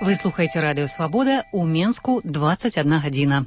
Вы слухаеце радыё Свабода, у Менску 21 гадзіна.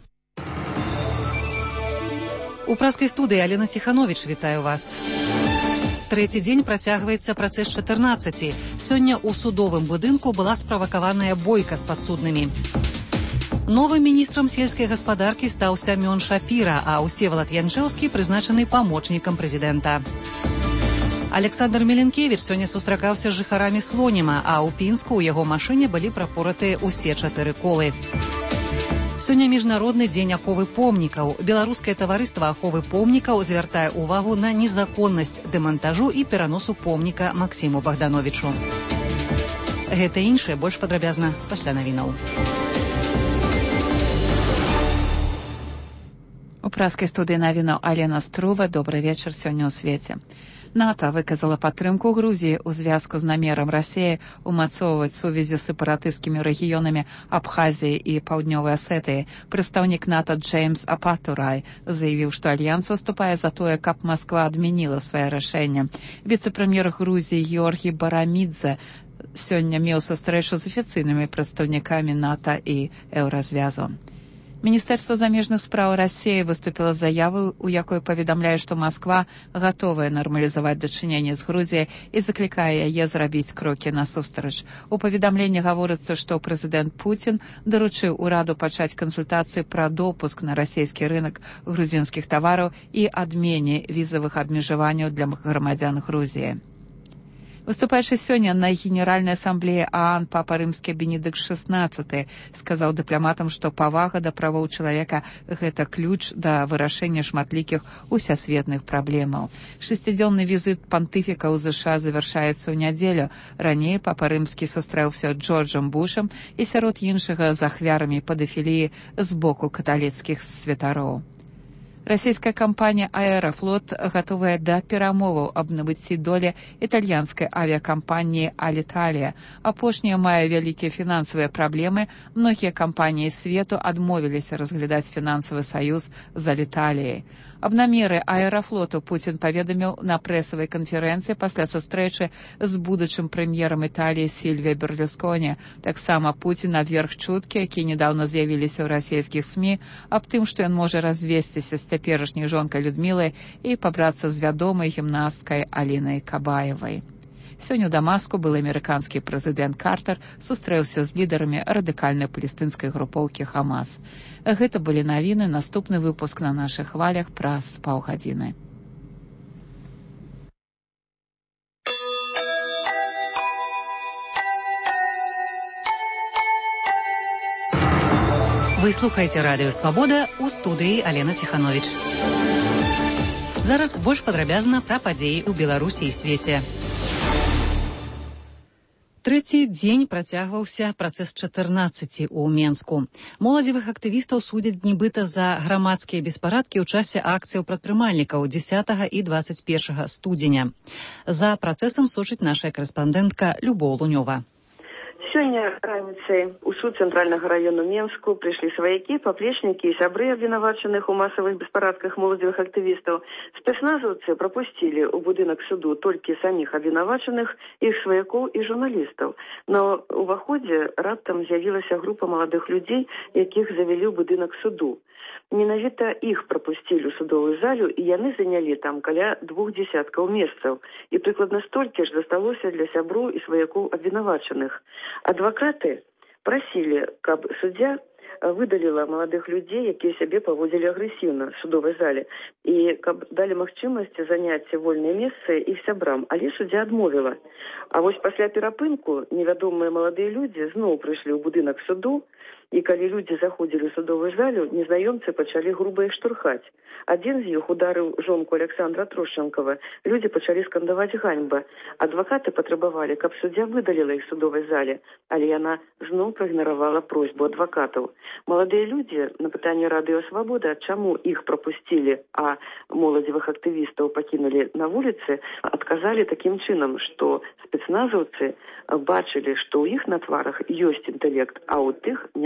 У праскай студыі Алена Ціхановіч, вітаю вас. Трэці дзень працягваецца працэс 14. Сёння ў судовым будынку была справакаваная бойка з падсуднымі. Новым міністрам сельскай гаспадаркі стаў Сямён Шапіра, а Усевалад Янчэўскі прызначаны памочнікам прэзідэнта. Александр Меленкевіч сёння сустракаўся з жыхарамі Слоніма, а ў Пінску ў яго машыне былі прапоратыя ўсе 4 колы. Сёння міжнародны дзень аховы помнікаў. Беларускае таварыства аховы помнікаў звяртае ўвагу на незаконнасць дэмантажу і пераносу помніка Максіму Богдановичу. Гэта і іншае больш падрабязна пасля навінаў. У праскай студыі навінаў Алена Струва. Добрый вечар сёння ў свеце. НАТО выказала падтрымку Грузіі ў звязку з намерам Расіі умацоўваць сувязі з сепаратысцкімі рэгіёнамі Абхазіі і Паўднёвай Асетыі. Прадстаўнік НАТО Джеймс Апатурай заявіў, што альянс выступае за тое, каб Масква адмяніла свае рашэнне. Віцэ-прэм'ер Грузіі Георгій Барамідзе сёння меў сустрэчу з афіцыйнымі прадстаўнікамі НАТО і Еўразвязу. Міністэрства замежных спраў Расіі выступіла з заявай, у якой паведамляе, што Масква гатовая нармалізаваць дачыненне з Грузіяй і заклікае яе зрабіць крокі насустрач. У паведамленні гаворыцца, што прэзідэнт Пуцін даручыў ураду пачаць кансультацыі пра допуск на расійскі рынак грузінскіх тавараў і адмене візавых абмежаванняў для грамадзян Грузіі. Выступаючы сёння на Генеральнай асамблеі ААН папа рымскі Бенедыкт XVI сказаў дыпламатам, што павага да правоў чалавека – гэта ключ да вырашэння шматлікіх усесветных праблемаў. 6-дзённы візіт пантыфіка ў ЗША завяршаецца ў нядзелю. Раней папа рымскі сустрэўся з Джорджам Бушам і сярод іншага з ахвярамі педафіліі з боку каталіцкіх святароў. Расійская кампанія «Аэрофлот» гатовая да перамоваў аб набыцці долі італьянскай авіякампаніі «Аліталія». Апошняя мае вялікія фінансавыя праблемы. Многія кампаніі свету адмовіліся разглядаць фінансавы саюз з «Аліталіяй». Аб намеры «Аэрофлоту» Пуцін паведаміў на прэсавай канферэнцыі пасля сустрэчы з будучым прэм'ерам Італіі Сільвіа Берлусконі. Таксама Пуцін адверг чуткі, якія нядаўна з'явіліся ў расійскіх СМІ, аб тым, што ён можа развесціся з цяперашняй жонкай Людмілай і пабрацца з вядомай гімнасткай Алінай Кабаевай. Сёння ў Дамаску былы амерыканскі прэзідэнт Картер сустрэўся з лідарамі радыкальнай палестынскай групоўкі Хамас. Гэта былі навіны, наступны выпуск на нашых хвалях праз паўгадзіны. Вы слухаеце радыё Свабода, у студыі Алена Ціхановіч. Зараз больш падрабязна пра падзеі ў Беларусі і свеце. Трэці дзень працягваўся працэс 14 у Менску. Моладзевых актывістаў судзяць нібыта за грамадскія беспарадкі ў часе акцыяў прадпрымальнікаў 10 і 21 студзеня. За працэсам сочыць наша карэспандэнтка Любоў Лунёва. Сёння раніцай у суд цэнтральнага раёну Менску прыйшлі сваякі, паплечнікі і сябры абвінавачаных у масавых беспарадках моладзевых актывістаў. Спецназаўцы прапусцілі ў будынак суду толькі саміх абвінавачаных, іх сваякоў і журналістаў. На ўваходзе раптам з'явілася група маладых людзей, якіх завялі ў будынак суду. Менавіта іх прапусцілі ў судовую залю, і яны занялі там каля 2 дзесяткаў месцаў. І прыкладна столькі ж засталося для сяброў і сваякоў абвінавачаных. Адвакаты прасілі, каб суддзя выдаліла маладых людзей, якія сябе паводзілі агрэсіўна в судовай зале, і каб далі магчымасць заняць вольныя месцы іх сябрам, але суддзя адмовіла. А вось пасля перапынку невядомыя маладыя людзі зноў прыйшлі ў будынак суду, і калі людзі заходзілі ў судовую залю, незнаёмцы пачалі груба іх штурхаць. Адзін з іх ударыў жонку Александра Трушченкова. Людзі пачалі скандаваць ганьба. Адвакаты патрабавалі, каб суддзя выдаліла іх судовай зале, але яна зноў праігнаравала просьбу адвакатаў. Маладыя людзі на пытанне радыё Свабода, чаму іх прапусцілі, а моладзевых актывістаў пакінулі на вуліцы, адказалі такім чынам, што спецназаўцы бачылі, што ў іх на тварах ёсць інтэлект, а ў тых няма.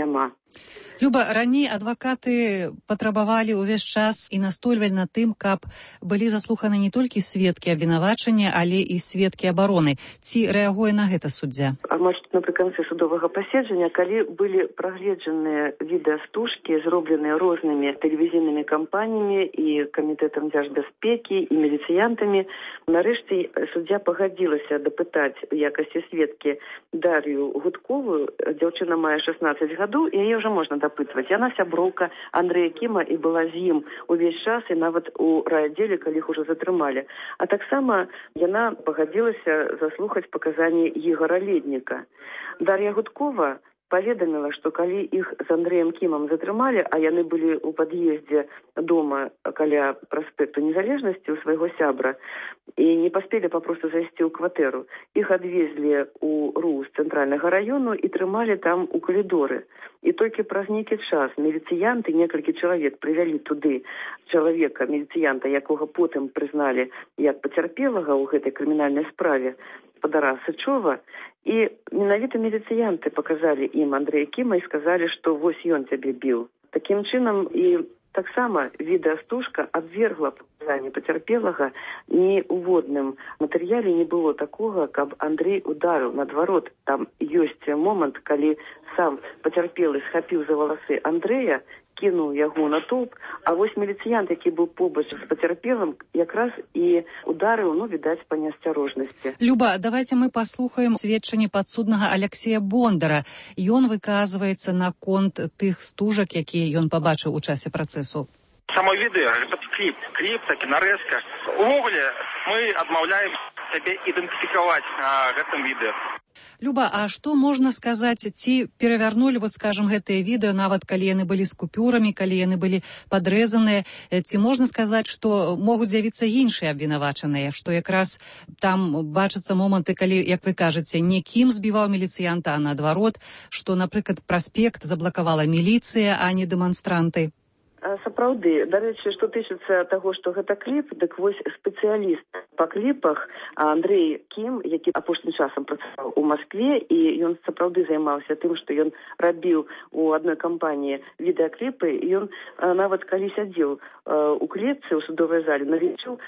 Люба, раней адвакаты патрабавалі ўвесь час і настойвалі на тым, каб былі заслуханы не толькі сведкі абвінавачання, але і сведкі абароны. Ці рэагуе на гэта суддзя? Амаль напрыканцы судовага паседжання, калі былі прагледжаныя відэастужкі, зробленыя рознымі тэлевізійнымі кампаніямі і камітэтам дзяржбяспекі і міліцыянтамі, нарэшце суддзя пагадзілася дапытаць у якасці сведкі Дар'ю Гудковую. Дзяўчына мае 16 гадоў, і яе ўжо можна дапытваць. Яна сяброўка Андрэя Кіма і была з ім увесь час, і нават у райаддзеле, калі іх ужо затрымалі. А таксама яна пагадзілася заслухаць паказанні Ігора Ледніка. Дар'я Гудкова паведаміла, што калі іх з Андрэем Кімам затрымалі, а яны былі ў пад'ездзе дома каля праспекту Незалежнасці у свайго сябра, і не паспелі папросту зайсці ў кватэру. Іх адвезлі ў РУ з цэнтральнага раёну і трымалі там у калідоры. І толькі праз нейкі час міліцыянты, некалькі чалавек прывялі туды чалавека, міліцыянта, якога потым прызналі як пацярпелага ў гэтай крымінальнай справе, спадара Сычова, і менавіта міліцыянты паказалі ім Андрэя Кіма і сказалі, што вось ён цябе біў. Такім чынам і таксама відэастужка абвергла паказанні пацярпелага. Ні ў водным матэрыяле не было такога, каб Андрэй ударыў. Наадварот, там ёсць момант, калі сам пацярпелы схапіў за валасы Андрэя, кінуў яго на топ, а вось міліцыянт, які быў побач з пацярпелым, якраз і ударыў, відаць, па неасцярожнасці. Люба, давайте мы паслухаем сведчанне падсуднага Алексея Бондара. Ён выказваецца наконт тых стужак, якія ён пабачыў у часе працэсу. Само відэа, гэта кліп, такі нарэзка. Увогуле, мы адмаўляем сябе ідэнтыфікаваць гэтым відэа. Люба, а што можна сказаць, ці перавярнулі, скажам, гэтыя відэо, нават калі яны былі з купюрамі, калі яны былі падрэзаныя, ці можна сказаць, што могуць з'явіцца іншыя абвінавачаныя, што якраз там бачацца моманты, калі, як вы кажаце, не Кім збіваў міліцыянта, а наадварот, што, напрыклад, праспект заблакавала міліцыя, а не дэманстранты? Сапраўды, дарэчы, што тычыцца таго, што гэта кліп, дык вось спецыяліст па кліпах Андрэй Кім, які апошнім часам працаваў у Маскве, і ён сапраўды займаўся тым, што ён рабіў у адной кампаніі відэакліпы, і ён нават калі сядзеў у клетцы ў судовай зале, налічыў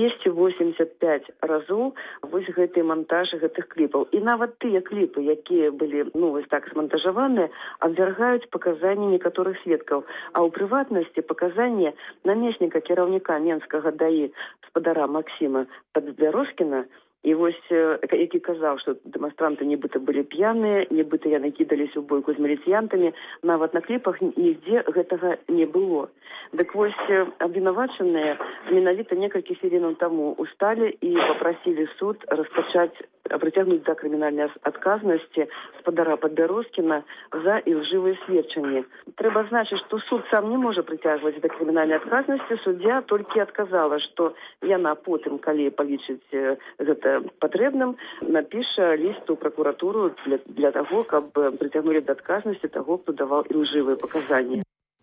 285 разоў вось гэтыя монтажы гэтых кліпаў. І нават тыя кліпы, якія былі, вось так змантажаваныя, абвяргаюць паказанні некаторых сведкаў, а ў прыватнасці паказанне намесніка кіраўніка Менскага ДАІ спадара Максіма Падбярозкіна, і вось, які казаў, што дэманстранты нібыта былі п'яныя, нібыта яны кідаліся ў бойку з міліцыянтамі, нават на кліпах нідзе гэтага не было. Дык вось абвінавачаныя менавіта некалькі хвілінаў таму усталі і папрасілі суд прыцягнуць да крымінальнай адказнасці спадара Падбярозкіна за ілжывыя сведчанні. Трэба значыць, што суд сам не можа прыцягваць да крымінальнай адказнасці, суддзя толькі адказала, што яна потым, калі палічыць гэта патрэбным, напіша ліст у пракуратуру для таго, каб прыцягнулі да адказнасці таго, хто даваў ілжывыя паказанні.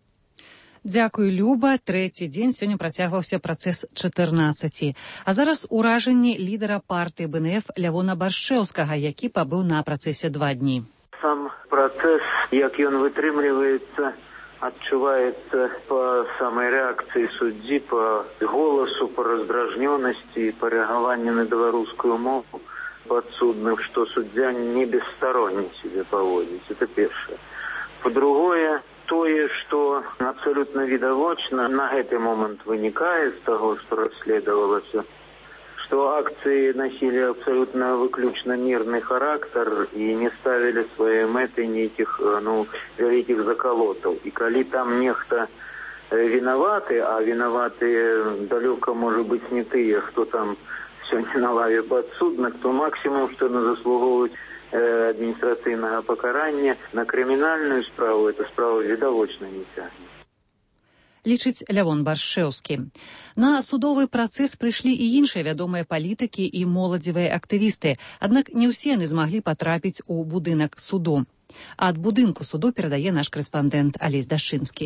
Дзякуй, Люба. Трэці дзень сёння працягваўся працэс 14. А зараз уражанні лідара партыі БНФ Лявона Баршчэўскага, які пабыў на працэсе 2 дні. Сам працэс, як ён вытрымліваецца, адчуваецца па самай рэакцыі суддзі, па голасу, па раздражнёнасці, па рэагаванню на беларускую мову падсудных, што суддзя не бесстаронне себе паводзіць. Это першае. По-другое, тое, што абсалютна відавочна на гэты момант вынікае з таго, што расследавалася, што акцыі насілі абсалютна выключна мірны характар і не ставілі свае мэты нейкіх вялікіх закалотаў. І калі там нехта вінаваты, а вінаваты далёка можа быць не тыя, хто там сёння на лаве падсудных, то максімум, што яны заслугоўваюць адміністрацыйнага пакарання, на крымінальную справу эта справа відавочна не цягне. Лічыць Лявон Баршчэўскі. На судовы працэс прыйшлі і іншыя вядомыя палітыкі і моладзевыя актывісты, аднак не ўсе яны змаглі патрапіць у будынак суду. Ад будынку суду перадае наш карэспандэнт Алесь Дашчынскі.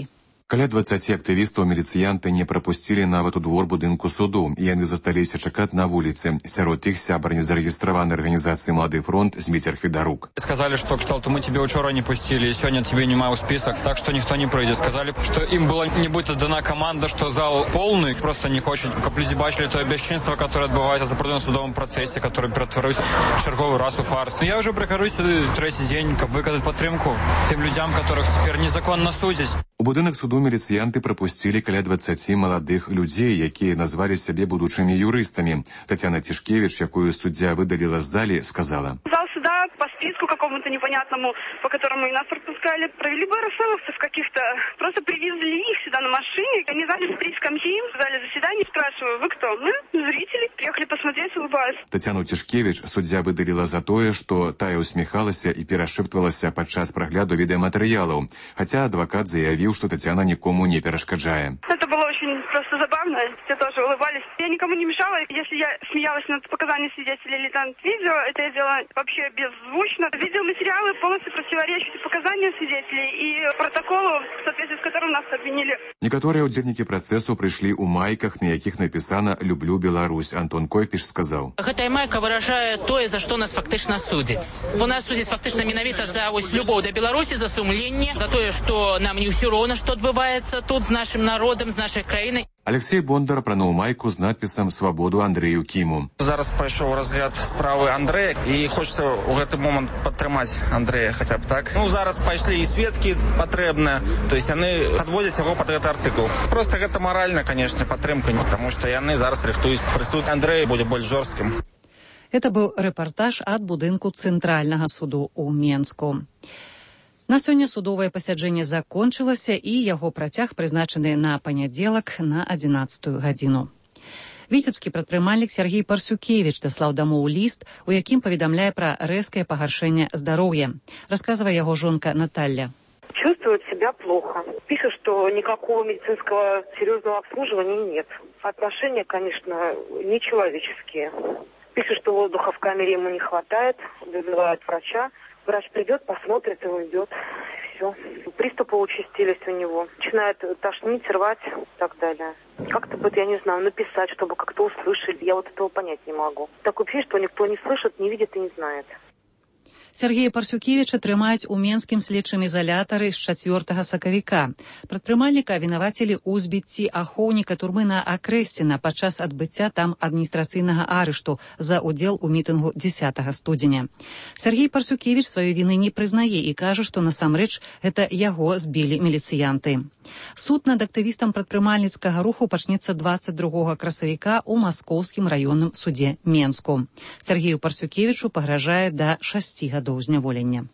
Каля 20 актывістаў міліцыянты не прапусцілі нават у двор будынку суду, і яны засталіся чакаць на вуліцы. Сярод іх сябар незарэгістраванай арганізацыі «Молодой фронт» Зміцер Федарук. Сказали, что кшталту мы тебе вчера не пустили, и сегодня тебе не в список, так что никто не пройдет. Сказали, что им было не будет дана команда, что зал полный, просто не хочет. Каплюзі бачили то бесчинство, которое отбывается за продленном судовом процессе, который перетворился в черговый раз у фарс. Я уже прихожу сюда третий день, как выказать подтримку тем людям, которых теперь незаконно судять. У будынак суду міліцыянты прапусцілі каля 20 маладых людзей, якія назвалі сябе будучымі юрыстамі. Тацяна Тишкевич, якую суддзя выдаліла з залі, сказала: Зал суда по списку какому-то непонятному, по которому и нас пропускали, провели бы РСЛовцев каких-то, просто привезли их сюда на машине, они заняли 3 скамьи, в зале заседаний, спрашиваю, вы кто? Мы зрители, приехали посмотреть, улыбаюсь. Тацяну Тишкевич суддзя выдаліла за тое, што тая усміхалася і перашэптвалася падчас прагляду відэаматэрыялаў, хаця адвакат заявіў, что Татьяна никому не перешкоджает. Это было очень просто забавно, все тоже улыбались. Я никому не мешала, если я смеялась над показаниями свидетелей или там видео, это я делала вообще беззвучно. Видеоматериалы полностью противоречат показаниям свидетелей и протоколу, в соответствии с которым нас обвинили. Некоторые удзельнікі працэсу прыйшлі ў майках, на якіх напісана «Люблю Беларусь». Антон Койпіш сказаў: Гэтая майка выражае тое, за што нас фактычна судзяць. Бо нас судзяць фактычна менавіта за любоў да Беларусі, за сумленне, за тое, што нам не ўсё роўна, што адбываецца тут з нашым народам, з нашай краінай. Алексей Бондар апрануў майку з надпісам «Свабоду Андрэю Кіму». Зараз пайшоў разгляд справы Андрэя, і хочацца ў гэты момант падтрымаць Андрэя хаця б так. Зараз пайшлі і сведкі патрэбныя, то есть яны адводзяць яго пад гэты артыкул. Просто гэта маральна, конечно, падтрымка, таму што яны зараз рыхтуюць прысуд Андрэя будзе больш жорсткім. Это быў рэпартаж ад будынку Цэнтральнага суду ў Менску. На сёння судовае пасяджэнне закончылася, і яго працяг прызначаны на панядзелак на 11 гадзіну. Віцебскі прадпрымальнік Сергей Парсюкевич даслаў дамоў ліст, у якім паведамляе пра рэзкае пагаршэнне здароўя. Расказвае яго жонка Наталья. Чувствует себя плохо. Пишет, что никакого медицинского серьезного обслуживания нет. Отношения, конечно, нечеловеческие. Пишет, что воздуха в камере ему не хватает, вызывает врача. Врач придет, посмотрит и уйдет. Все. Приступы участились у него. Начинает тошнить, рвать и так далее. Как-то бы, я не знаю, написать, чтобы как-то услышали. Я вот этого понять не могу. Такое ощущение, что никто не слышит, не видит и не знает. Сергея Парсюкевіча трымаюць у менскім следчым ізалятары з 4 сакавіка. Прадпрымальніка абвінавацілі ў збіцці ахоўніка турмы на Акрэсціна падчас адбыцця там адміністрацыйнага арышту за ўдзел у мітынгу 10 студзеня. Сергей Парсюкевіч сваёй віны не прызнае і кажа, што насамрэч гэта яго збілі міліцыянты. Суд над актывістам прадпрымальніцкага руху пачнецца 22 красавіка ў Маскоўскім раённым судзе Менску. Сергею Парсюкевічу пагражае да 6 гадоў зняволення.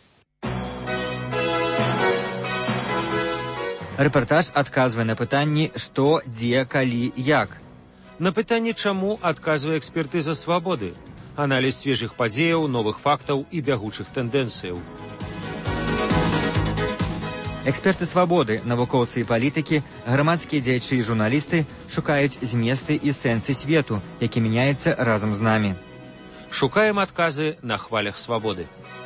Рэпартаж адказвае на пытанні «Што, дзе, калі, як?». На пытанне «Чаму?» адказвае экспертыза «Свабоды». Аналіз свежых падзеяў, новых фактаў і бягучых тэндэнцыяў. Эксперты «Свабоды», навукоўцы і палітыкі, грамадскія дзеячы і журналісты шукаюць зместы і сэнсы свету, які мяняецца разам з намі. Шукаем адказы на хвалях свабоды.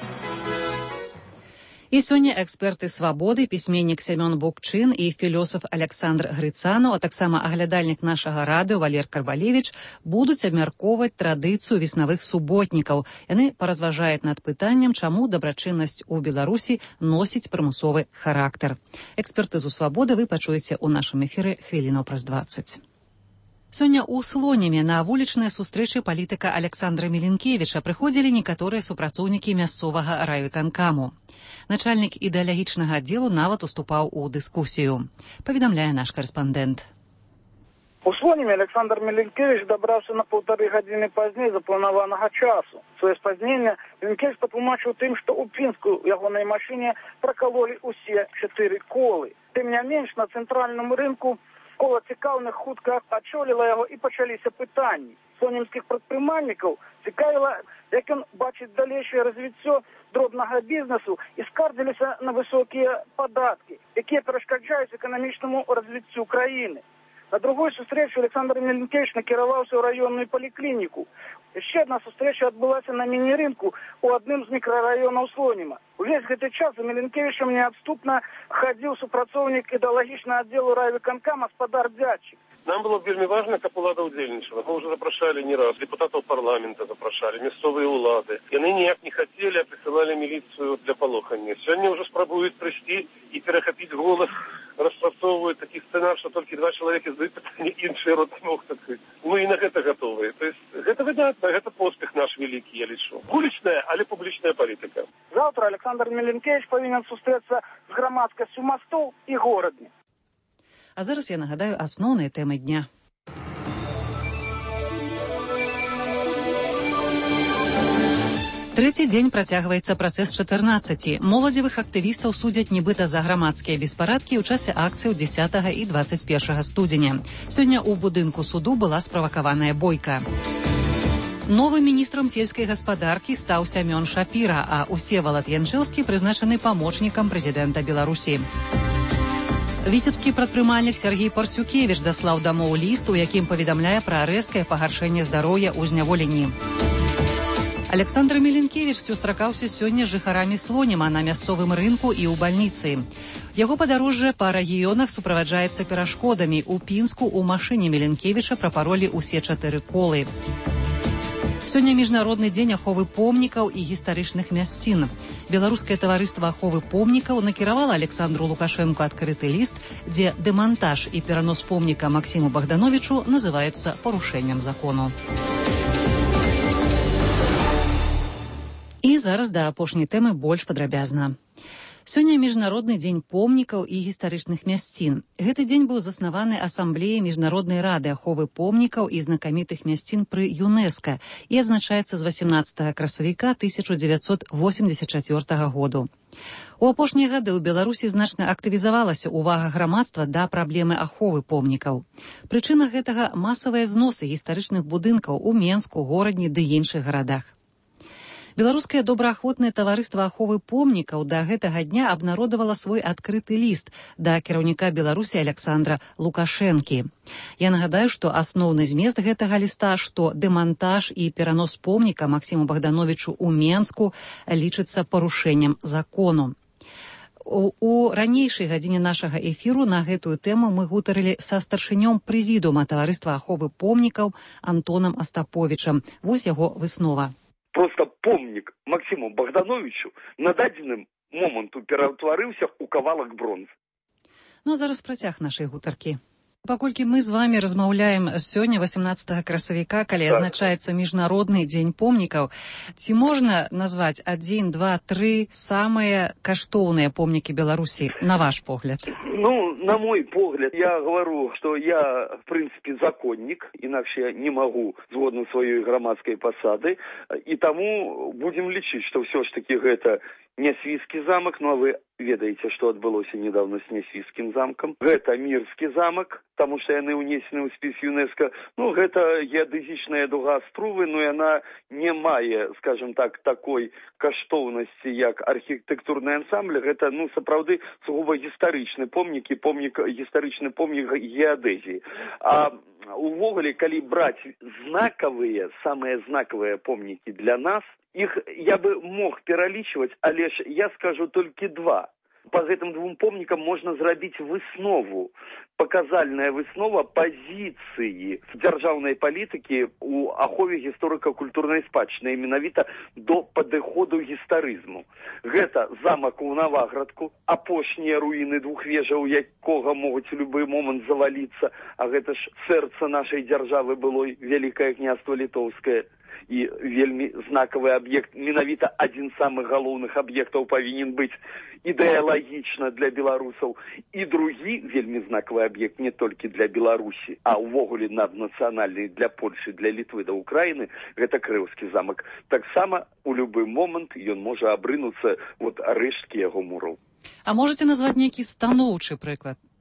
І сёння эксперты «Свабоды», пісьменнік Сямён Букчын і філёсаф Александр Грыцанаў, а таксама аглядальнік нашага радыё Валер Карбалевіч будуць абмяркоўваць традыцыю веснавых суботнікаў. Яны паразважаюць над пытаннем, чаму дабрачыннасць у Беларусі носіць прымусовы характар. Экспертызу «Свабоды» вы пачуеце ў нашым эфіры хвілінаў праз 20. Сёння ў Слонеме на вулічныя сустрэчы палітыка Александра Меленкевіча прыходзілі некаторыя супрацоўнікі мясцовага райвыканкаму. Начальнік ідэалагічнага аддзелу нават уступаў у дыскусію. Паведамляе наш карэспандэнт. У Слонеме Александр Меленкевич добраўся на 1,5 гадзіны пазней запланаванага часу. Свое спазненне Меленкевич патлумачыў тым, што ў Пінску ягонай машыне пракалолі ўсе 4 колы. Тым не менш, на цэнтральным рынку кола цікаўных хутка адчоліла яго і пачаліся пытанні. Слонемскіх прадпрымальнікаў цікавіла, як ён бачыць далейшае развіццё дробнага бізнесу і скардзіліся на высокія падаткі, якія перашкаджаюць эканамічнаму развіццю краіны. На другой сустрэчы Александр Меленкевич накіраваўся ў раённую паліклініку. Яшчэ адна сустрэча адбылася на міні-рынку у адным з мікрараёнаў Слоніма. Увесь гэты час за Меленкевичем неадступна хадзіў супрацоўнік ідэалагічнага аддзелу райвыканкама спадар Дядчик. Нам было вельмі важна, каб улада ўдзельнічала. Мы уже запрашалі не раз, депутатаў парламента запрашалі, мясцовыя улады. Яны ніяк не хацелі, а прысылалі міліцыю для палохання. Сёння ўжо спрабуюць прыйсці і перахапіць голас, распрацоўваюць такі сцэнар, што толькі 2 чалавекі здаюць пытанне, іншыя рот не мог закрыць. Мы і на гэта гатовыя. То есть гэта выдатна, гэта поспех наш вялікі, я лічу. Вулічная, але публічная палітыка. Завтра Александр Меленкевич павінен сустрэцца з грамадскасцю мастоў і горадні. А зараз я нагадаю асноўныя тэмы дня. Трэці дзень працягваецца працэс 14. Моладзевых актывістаў судзяць нібыта за грамадскія беспарадкі ў часе акцый 10 і 21 студзеня. Сёння ў будынку суду была справакаваная бойка. Новым міністрам сельскай гаспадаркі стаў Сямён Шапіра, а Усевалад Янчэўскі прызначаны памочнікам прэзідэнта Беларусі. Віцебскі прадпрымальнік Сергей Парсюкевіч даслаў дамоў ліст, у якім паведамляе пра рэзкае пагаршэнне здароўя ў зняволенні. Александр Меленкевич сустракаўся сёння з жыхарамі Слоніма на мясцовым рынку і ў бальніцы. Яго падарожжа па рэгіёнах суправаджаецца перашкодамі. У Пінску ў машыне Меленкевіча прапаролі ўсе 4 колы. Сёння міжнародны дзень аховы помнікаў і гістарычных мясцін. Беларускае таварыства аховы помнікаў накіравала Александру Лукашэнку адкрыты ліст, дзе дэмантаж і перанос помніка Максіму Богдановичу называюцца парушэннем закону. І зараз да апошняй тэмы больш падрабязна. Сёння міжнародны дзень помнікаў і гістарычных мясцін. Гэты дзень быў заснаваны асамблеяй міжнароднай рады аховы помнікаў і знакамітых мясцін пры ЮНЕСКО і адзначаецца з 18 красавіка 1984 году. У апошнія гады ў Беларусі значна актывізавалася ўвага грамадства да праблемы аховы помнікаў. Прычына гэтага масавыя зносы гістарычных будынкаў у Менску, горадні ды іншых гарадах. Беларускае добраахвотнае таварыства аховы помнікаў да гэтага дня абнародавала свой адкрыты ліст да кіраўніка Беларусі Александра Лукашэнкі. Я нагадаю, што асноўны змест гэтага ліста, што дэмантаж і перанос помніка Максіму Богдановичу ў Менску лічыцца парушэннем закону. У ранейшай гадзіне нашага эфіру на гэтую тэму мы гутарылі са старшынём прэзідыума таварыства аховы помнікаў Антонам Астаповічам. Вось яго выснова. Просто помнік Максиму Богдановичу на дадзеным моманту пераўтварыўся ў кавалак бронзы. Ну, зараз працяг нашай гутаркі. Паколькі мы з вами размаўляем сёння, 18 красавіка, калі азначаецца міжнародны дзень помнікаў, ці можна назваць 1, 2, 3 самыя каштоўныя помнікі Беларусі, на ваш погляд? Ну, на мой погляд, я говорю, что я, в принципе, законник, иначе я не могу, згодна сваёй грамадскай пасады, и тому будем лічыць, что все ж таки гэта Нясвійскі замак, ну а вы ведаеце, што адбылося недавно з Нясвійскім замкам. Гэта Мірскі замак, таму што яны ўнесены ў спіс ЮНЕСКО. Ну, гэта геадэзічная дуга Аструвы, но яна не мае, скажем так, такой каштоўнасці, як архітэктурны ансамбль. Гэта, ну, сапраўды сугубо гістарычны помнік і гістарычны помнік геадэзіі. А увогуле, калі браць знакавыя, самыя знакавыя помнікі для нас, их я бы мог пералічваць, але ж я скажу толькі 2. По гэтым 2 помнікам можна зрабіць выснову, паказальная выснова пазіцыі дзяржаўнай палітыкі ў ахове гісторыка-культурнай спадчыны, менавіта до падыходу гістарызму. Гэта замак у Наваградку, апошнія руіны 2 вежаў, якога могуць у любы момант заваліцца, а гэта ж сэрца нашай дзяржавы былой, Вялікае княства Літоўскае. І вельмі знакавы аб'ект, менавіта адзін з самых галоўных аб'ектаў павінен быць ідэалагічна для беларусаў. І другі вельмі знакавы аб'ект не толькі для Беларусі, а ўвогуле наднацыянальны для Польшы, для Літвы да Украіны, гэта Крыўскі замак. Таксама у любы момант ён можа абрынуцца рэшткі яго мураў. А можете назваць нейкі станоўчы прыклад?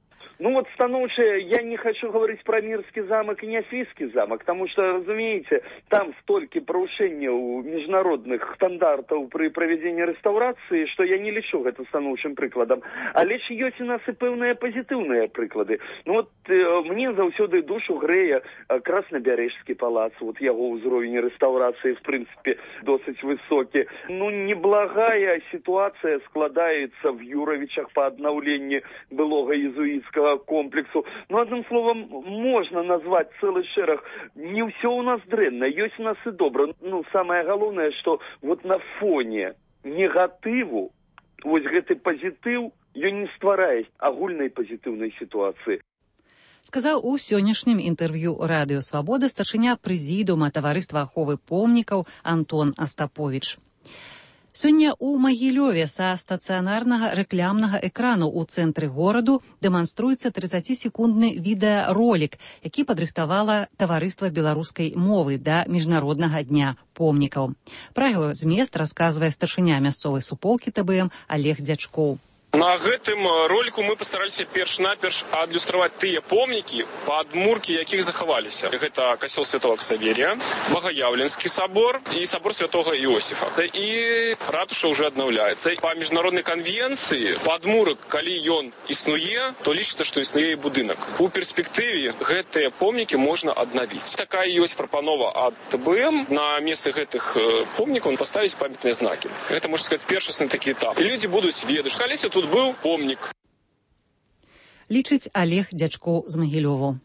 Ну вот станоўча, я не хочу говорить про Мирский замок и Нясвійский замок, потому что, разумеете, там столько парушэнняў международных стандартаў при проведении реставрации, что я не лічу гэта станоўчым прыкладам. Але ж ёсць у нас и пэўныя пазітыўныя прыклады. Ну вот мне заўсёды душу грэе Краснобярэжскі палац, вот яго ўзровень реставрации в принципе досыць высокі. Ну неблагая ситуация складаецца в Юровичах по обновлению былого иезуитского комплексу. Ну, одним словом, можно назвать целый шерах. Не все у нас дрэнна, есть у нас и добро. Ну, самое главное, что вот на фоне негативу, вот гэты позитив, ён не стварае агульнай позитивной ситуации. Сказаў у сённяшнім інтэрв'ю Радыё Свабода старшыня прэзідыума таварыства аховы помнікаў Антон Астаповіч. Сёння ў Магілёве са стацыянарнага рэклямнага экрану ў цэнтры гораду дэманструецца 30-секундны відэаролік, які падрыхтавала таварыства беларускай мовы да міжнароднага дня помнікаў. Пра яго змест расказвае старшыня мясцовай суполкі ТБМ Олег Дзячкоў. На гэтым ролику мы постараліся перш-наперш адлюстраваць тыя помнікі, падмуркі якіх захаваліся. Гэта касцёл Святого Ксаверія, Багаяўленскі сабор і сабор Святого Іосіфа. І ратуша ўжо аднаўляецца. Па міжнароднай канвенцыі падмурак, калі ён існуе, то лічыцца, што існуе і будынак. У перспектыве гэтыя помнікі можна аднавіць. Такая ёсць прапанова ад ТБМ на месцы гэтых помнікаў паставіць памятныя знакі. Гэта, можна сказаць, першасны такі этап. І людзі будуць ведаць, калісьці тут быў помнік. Лічыць Олег Дзячкоў з Магілёву.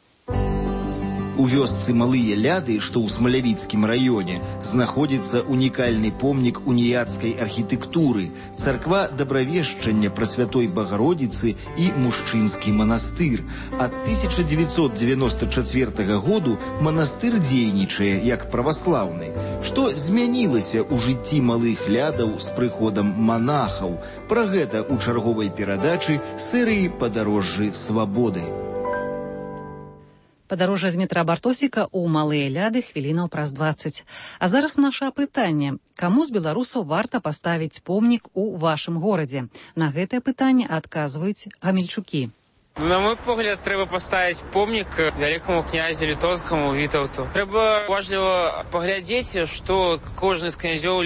У вёсцы Малыя Ляды, што ў Смалявіцкім раёне, знаходзіцца унікальны помнік уніяцкай архітэктуры, царква Дабравешчання Прасвятой Багародзіцы і мужчынскі манастыр. Ад 1994 году манастыр дзейнічае як праваслаўны. Што змянілася ў жыцці Малых Лядаў з прыходам манахаў? Пра гэта ў чарговай перадачы серыі «Падарожжы свабоды». Падарожжа з метра Бартосіка ў Малыя Ляды хвілінаў праз 20. А зараз наша апытанне. Каму з беларусаў варта паставіць помнік у вашым горадзе? На гэтае пытанне адказваюць гамельчукі. На мой погляд, трэба паставіць помнік вялікаму князю літоўскаму Вітаўту. Трэба уважліва паглядзець, што кожны з князёў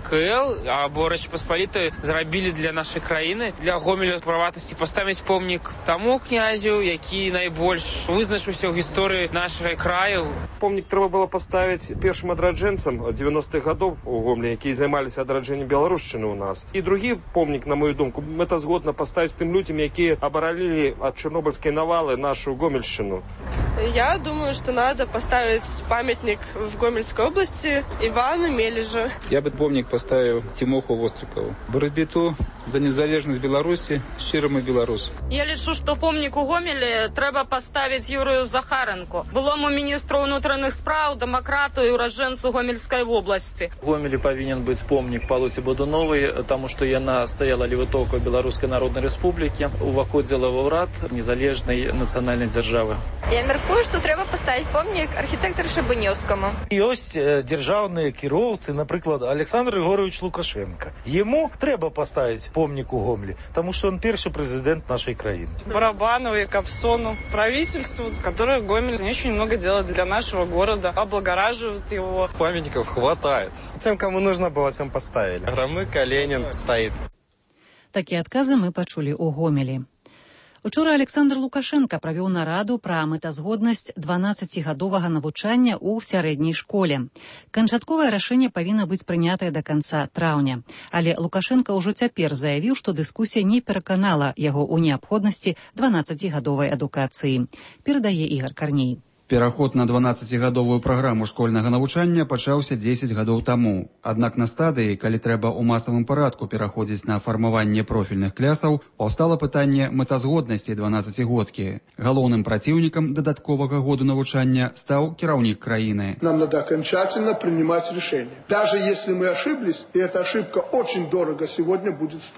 ВКЛ або Рэчы Паспалітай зрабілі для нашай краіны, для Гомеля праватасці паставіць помнік таму князю, які найбольш вызначыўся ў гісторыі нашага краю. Помнік трэба было паставіць першым адраджэнцам 90-х гадоў у Гомелі, якія займаліся адраджэннем беларушчыны ў нас. І другі помнік, на мою думку, мэтазгодна паставіць тым людзям, якія абаранілі от чернобыльской навалы нашу Гомельщину. Я думаю, что надо поставить памятник в Гомельской области Ивану Мележу. Я бы помнік поставив Тимоху Вострикову. Боротьбу за незалежність Білорусі щирими білорусам. Я лічу, що помнік у Гомелі треба поставити Юрію Захаренко, былому міністру внутрішніх справ, демократу і уродженцу Гомельської області. В Гомелі повинен бути помнік Палуці Бодуновій, тому що вона стояла лівотокою Білоруської Народної Республіки, уваходила в урад незалежної національної держави. Я мяркую, що треба поставити помнік архітектору Шабуневському. Ось державні керівці, наприклад, Олександр Григорович Лукашенко. Йому треба поставити помнік у Гомелі, тому що він перший президент нашої країни. Барабанову и Кобзону, правительству, которое Гомель очень много делает для нашего города, облагораживает его. Памятников хватает. Тем, кому нужно было, тем поставили. Громыко, Ленин стоит. Такія адказы мы пачулі ў Гомелі. Учора Александр Лукашенко правёў нараду пра мэтазгоднасць 12-гадовага навучання ў сярэдняй школе. Канчатковае рашэнне павінна быць прынятае да канца траўня. Але Лукашенко ўжо цяпер заявіў, што дыскусія не пераканала яго ў неабходнасці 12-гадовай адукацыі. Перадае Ігор Карней. Пераход на 12-гадовую праграму школьнага навучання пачаўся 10 гадоў таму. Аднак на стадыі, калі трэба ў масавым парадку пераходзіць на фармаванне профільных клясаў, паўстала пытанне мэтазгоднасці 12-годкі. Галоўным праціўнікам дадатковага году навучання стаў кіраўнік краіны. Нам надо окончательно принимать решение. Даже если мы ошиблись, и эта ошибка очень дорого сегодня будет стоить.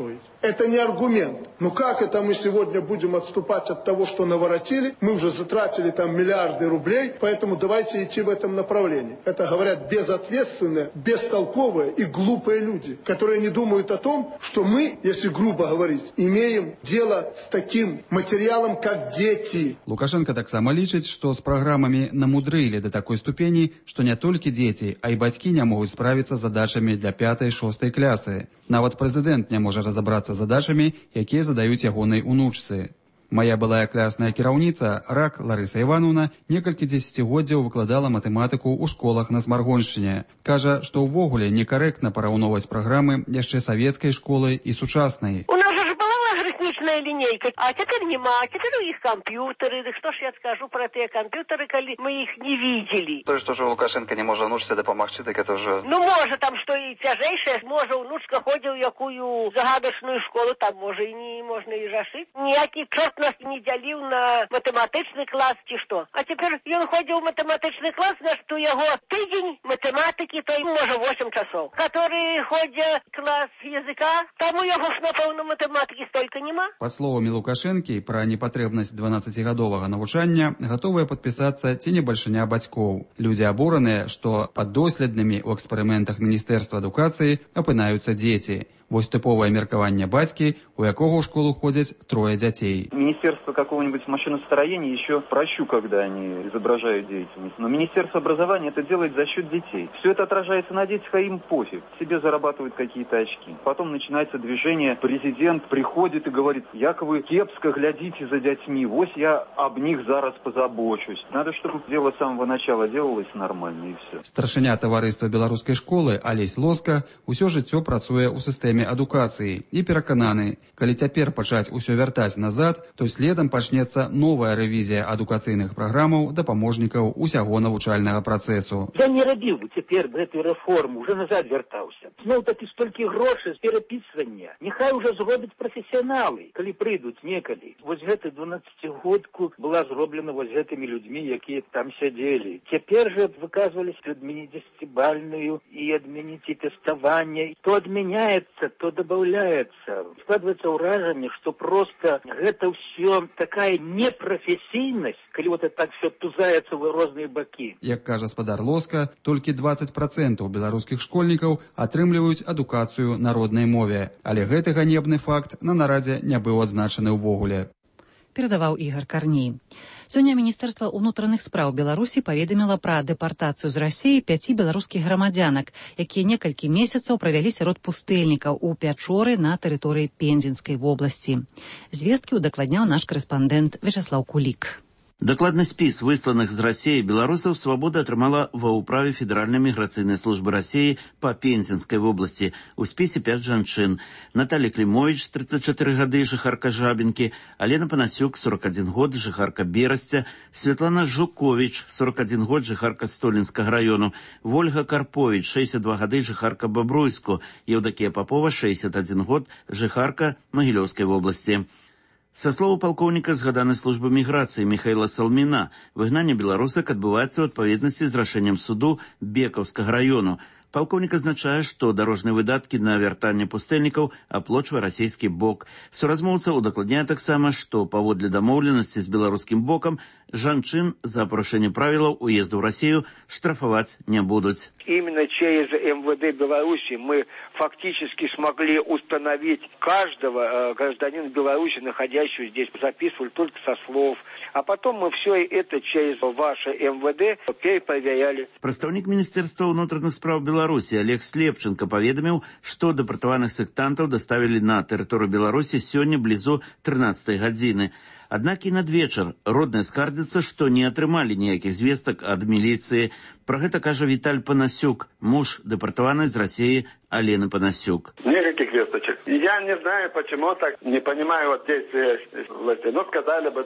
Это не аргумент. Ну как это мы сегодня будем отступать от того, что наворотили? Мы уже затратили там миллиарды рублей, поэтому давайте идти в этом направлении. Это говорят безответственные, бестолковые и глупые люди, которые не думают о том, что мы, если грубо говорить, имеем дело с таким материалом, как дети. Лукашенко таксама лічыць, што з праграмамі намудрылі да такой ступені, што не толькі дзеці, а і бацькі не могуць справіцца з задачамі для 5-6 клясы. Нават прэзідэнт не можа разабрацца з задачамі, якія задаюць ягонай унучцы. Моя былая клясная кіраўніца, Рак Ларыса Івановна, некалькі дзесяцігоддзяў выкладала матэматыку ў школах на Смаргоншчыне. Кажа, што ўвогуле некарэктна параўноўваць праграмы яшчэ савецкай школы і сучаснай. У нас же была логарифмичная линейка, а теперь нема, теперь у них компьютеры. Да что ж я скажу про те компьютеры, коли мы их не видели. То, что же Лукашенко не может внучце допомогти, так это уже... Ну, может, там что и тяжейшее, может, внучка ходил в якую загадочную школу, там, может, и не можно и жашить. Ніякий чорт нас не ділив на математичний клас, чи що. А тепер він ходив в математичний клас, значить, у його тиждень математики, то й, може, 8 часов. Который ходить клас язика, там у його ж, напевно, математики столько нема. Под словамі Лукашэнкі пра непатрэбнасць 12-гадовага навучання гатовыя падпісацца ці не бальшыня бацькоў. Людзі абураныя, што паддоследнымі ў эксперыментах Міністэрства адукацыі апынаюцца дзеці. Вось тыповае меркаванне бацькі, у якого ў школу ходзяць 3 дзяцей. Министерство какого-нибудь машиностроения еще прощу, когда они изображают деятельность. Но Министерство образования это делает за счет детей. Все это отражается на детях, а им пофиг. Себе зарабатывают какие-то очки. Потом начинается движение. Президент приходит и говорит, як вы кепско глядите за детьми. Вось я об них зараз позабочусь. Надо, чтобы дело с самого начала делалось нормально и все. Старшыня таварыства беларускай школы Алесь Лоска ўсё жыццё працуе ў сістэме адукацыі і перакананы, калі цяпер пачаць усё вяртаць назад, то следам пачнецца новая рэвізія адукацыйных праграмаў дапаможнікаў усяго навучальнага працэсу. Я не рабіў бы цяпер гэтую рэформу, уже назад вяртаўся. Зноў такі столькі грошай з перапісвання. Няхай уже зробяць прафесіяналы, калі прыйдуць некалі. Вось гэта 12-годку была зроблена вось гэтымі людзьмі, якія там сядзелі. Цяпер же выказвались адмяніць 10-бальную і адмяніць тэставанне. То адмяняецца, то добавляется. Складывается ўражанне, что просто гэта все такая непрафесійнасць, калі вот это так все тузаецца в розныя бакі. Як кажа спадар Лоска, толькі 20% беларускіх школьнікаў атрымліваюць адукацыю на роднай мове, але гэты ганебны факт на нарадзе не быў адзначаны ўвогуле. Перадаваў Ігор Карней. Сёння Міністэрства ўнутраных спраў Беларусі паведаміла пра дэпартацыю з Расіі 5 беларускіх грамадзянак, якія некалькі месяцаў правялі сярод пустэльнікаў у Пячоры на тэрыторыі Пензенскай вобласці. Звесткі ўдакладняў наш карэспандэнт Вячаслаў Кулік. Дакладны спіс высланых з Расіі беларусаў «Свабода» атрымала ва ўправе Федэральнай міграцыйнай службы Расіі па Пензенскай вобласці. У спісе 5 жанчын. Наталья Клімович, 34 гады, жыхарка Жабінкі, Алена Панасюк, 41 год, жыхарка Берасця, Светлана Жукович, 41 год, жыхарка Столінскага раёну, Вольга Карпович, 62 гады, жыхарка Бабруйску, Еўдакія Папова, 61 год, жыхарка Магілёўскай вобласці. Со слова полковника згаданай службы міграцыі Михаила Салміна, выгнанне беларусак адбываецца ў адпаведнасці з рашэннем суду Бекаўскага раёну. Полковник азначае, што дарожныя выдаткі на вяртанне пустэльнікаў аплочвае расійскі бок. Суразмоўца удакладняе таксама, што паводле дамоўленасці з беларускім бокам жанчын за парушэнне правілаў уезду ў Расію штрафаваць не будуць. Именно через МВД Беларуси мы фактически смогли установить каждого гражданина Беларуси, находящегося здесь, записывали только со слов. А потом мы все это через ваше МВД перепроверяли. Прадстаўнік Міністэрства ўнутраных спраў Беларусі Олег Слепченко паведаміў, што дэпартаваных сектантаў даставілі на тэрыторыю Беларусі сёння блізу 13 гадзіны. Аднак і надвечар родныя скардзяцца, што не атрымалі ніякіх звестак ад міліцыі. Пра гэта кажа Віталь Панасюк, муж дэпартаванай з Расіі Алены Панасюк. Никаких весточек. Я не знаю, почему так, не понимаю вот действия власти. Ну, сказали бы, да.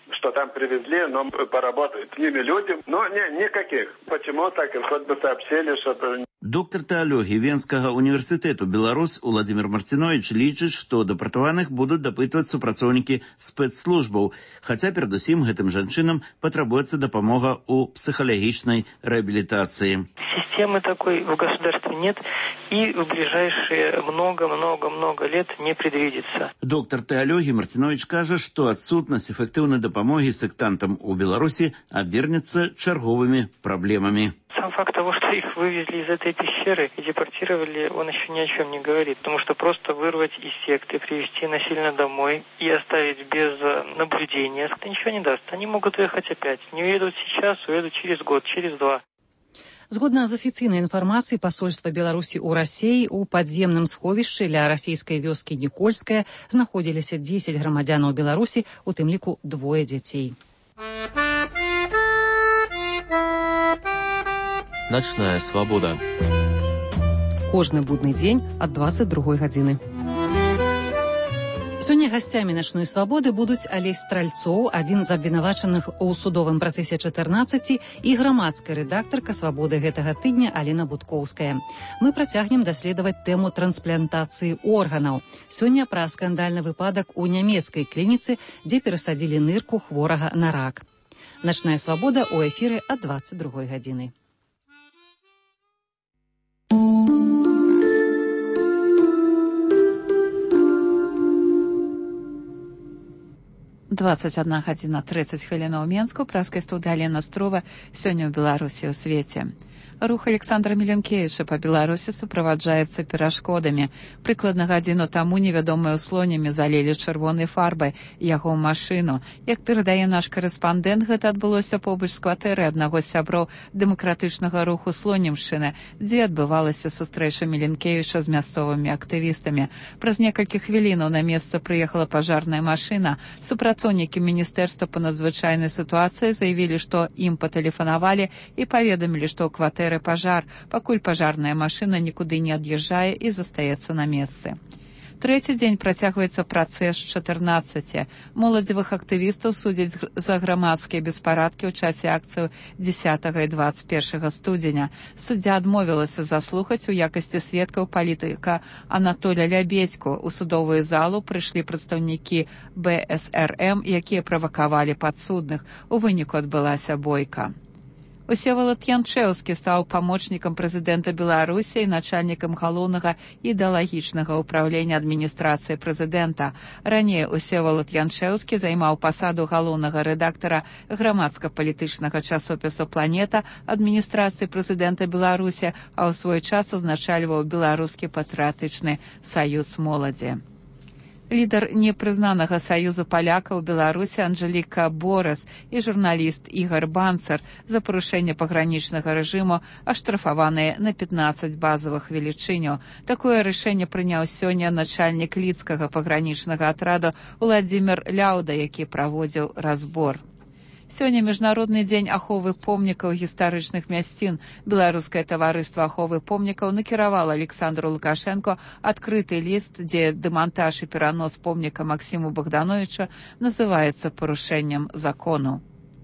что там привезли, но поработают с ними люди. Но никаких. Почему так? Хоть бы сообщили, что... Доктор тэалогіі Венскага універсітэту беларус Уладзімір Марціновіч лічыць, што дапратаваных будуць дапытваць супрацоўнікі спецслужбаў, хаця перадусім гэтым жанчынам патрабуецца дапамога ў псіхалагічнай рэабілітацыі. Системы такой в государстве нет и в ближайшие много лет не предвидится. Доктор тэалогіі Марціновіч кажа, што адсутнасць эфектыўнай дапамогі сектантам у Беларусі абернецца чарговымі праблемамі. Сам факт того, что их вывезли из этой пещеры и депортировали, он еще ни о чем не говорит. Потому что просто вырвать из секты, привезти насильно домой и оставить без наблюдения, это ничего не даст. Они могут уехать опять. Не уедут сейчас, уедут через год, через два. Згодна з афіцыйнай інфармацыяй пасольства Беларусі ў Расіі, у падземным сховішчы ля расійскай вёскі Нікольская знаходзіліся 10 грамадзянаў Беларусі, у тым ліку 2 дзяцей. Ночная свобода. Кожны будны дзень ад 22 гадзіны. Сёння гасцямі начной свабоды будуць Алесь Стральцоў, адзін з абвінавачаных у судовым працэсе 14, і грамадская рэдактарка свабоды гэтага тыдня Алена Будкоўская. Мы працягнем даследаваць тэму трансплантацыі органаў. Сёння пра скандальны выпадак у нямецкай клініцы, дзе перасадзілі нырку хворага на рак. Начная свабода ў эфіры ад 22 гадзіны. 21 гадзіна 30 хвілінаў Менску, праскай студыі Алена Строва, сёння ў Беларусі ў свеце. Рух Александра Міленкевіча па Беларусі суправаджаецца перашкодамі. Прыкладна гадзіну таму невядомыя ўслонямі залілі чырвонай фарбай яго машыну. Як перадае наш корэспандэнт, гэта адбылося побач з кватэрай аднаго з сяброў дэмакратычнага руху Слонімшчыны, дзе адбывалася сустрэча Міленкевіча з мясцовымі актывістамі. Праз некалькі хвілінаў на месца прыехала пажарная машына. Супрацоўнікі міністэрства па надзвычайнай сітуацыі заявілі, што ім патэлефанавалі і паведамілі, што ў кватэры пажар, пакуль пажарная машына нікуды не ад'язджае і застаецца на месцы. Трэці дзень працягваецца працэс 14. Моладзевых актывістаў судзяць за грамадскія беспарадкі ў часе акцыю 10 і 21 студзеня. Суддзя адмовілася заслухаць у якасці сведкаў палітыка Анатоля Лябедзьку. У судовую залу прыйшлі прадстаўнікі БСРМ, якія правакавалі падсудных. У выніку адбылася бойка. Усевалад Янчэўскі стаў памочнікам прэзідэнта Беларусі і начальнікам галоўнага ідэалагічнага ўпраўлення адміністрацыі прэзідэнта. Раней Усевалад Янчэўскі займаў пасаду галоўнага рэдактара грамадска-палітычнага часопісу «Планета» адміністрацыі прэзідэнта Беларусі, а ў свой час узначальваў Беларускі патрыятычны саюз моладзі. Лідар непрызнанага саюза палякаў Беларусі Анжэліка Борас і журналіст Ігар Банцар за парушэнне пагранічнага рэжыму аштрафаваныя на 15 базавых велічыняў. Такое рашэнне прыняў сёння начальнік лідскага пагранічнага атрада Уладзімір Ляўда, які праводзіў разбор. Сёння міжнародны дзень аховы помнікаў гістарычных мясцін. Беларускае таварыства аховы помнікаў накіравала Александру Лукашэнку адкрыты ліст, дзе дэмантаж і перанос помніка Максіму Богдановичу называецца парушэннем закону.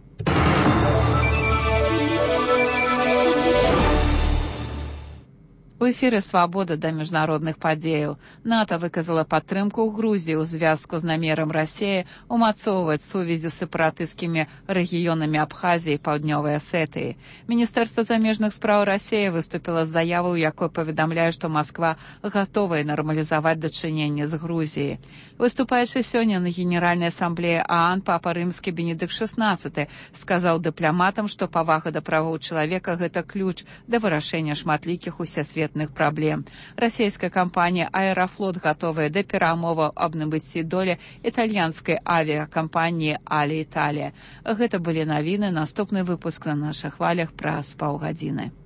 У эфіры «Свабода» да міжнародных падзеяў. НАТО выказала падтрымку ў Грузіі ў звязку з намерам Расіі умацоўваць сувязі з сепаратысцкімі рэгіёнамі Абхазіі і Паўднёвай Асетыі. Міністэрства замежных спраў Расіі выступіла з заявай, у якой паведамляе, што Масква гатовая нармалізаваць дачыненні з Грузіяй. Выступаючы сёння на Генеральнай асамблеі ААН, папа рымскі Бенедыкт XVI сказаў дыпламатам, што павага да правоў чалавека – гэта ключ да вырашэння шматлікіх усесветных праблем. Расійская кампанія «Аэрафлот» гатовая да перамоваў аб набыцці долі італьянскай авіякампаніі «Аліталія». Гэта былі навіны. Наступны выпуск на нашых хвалях праз паўгадзіны.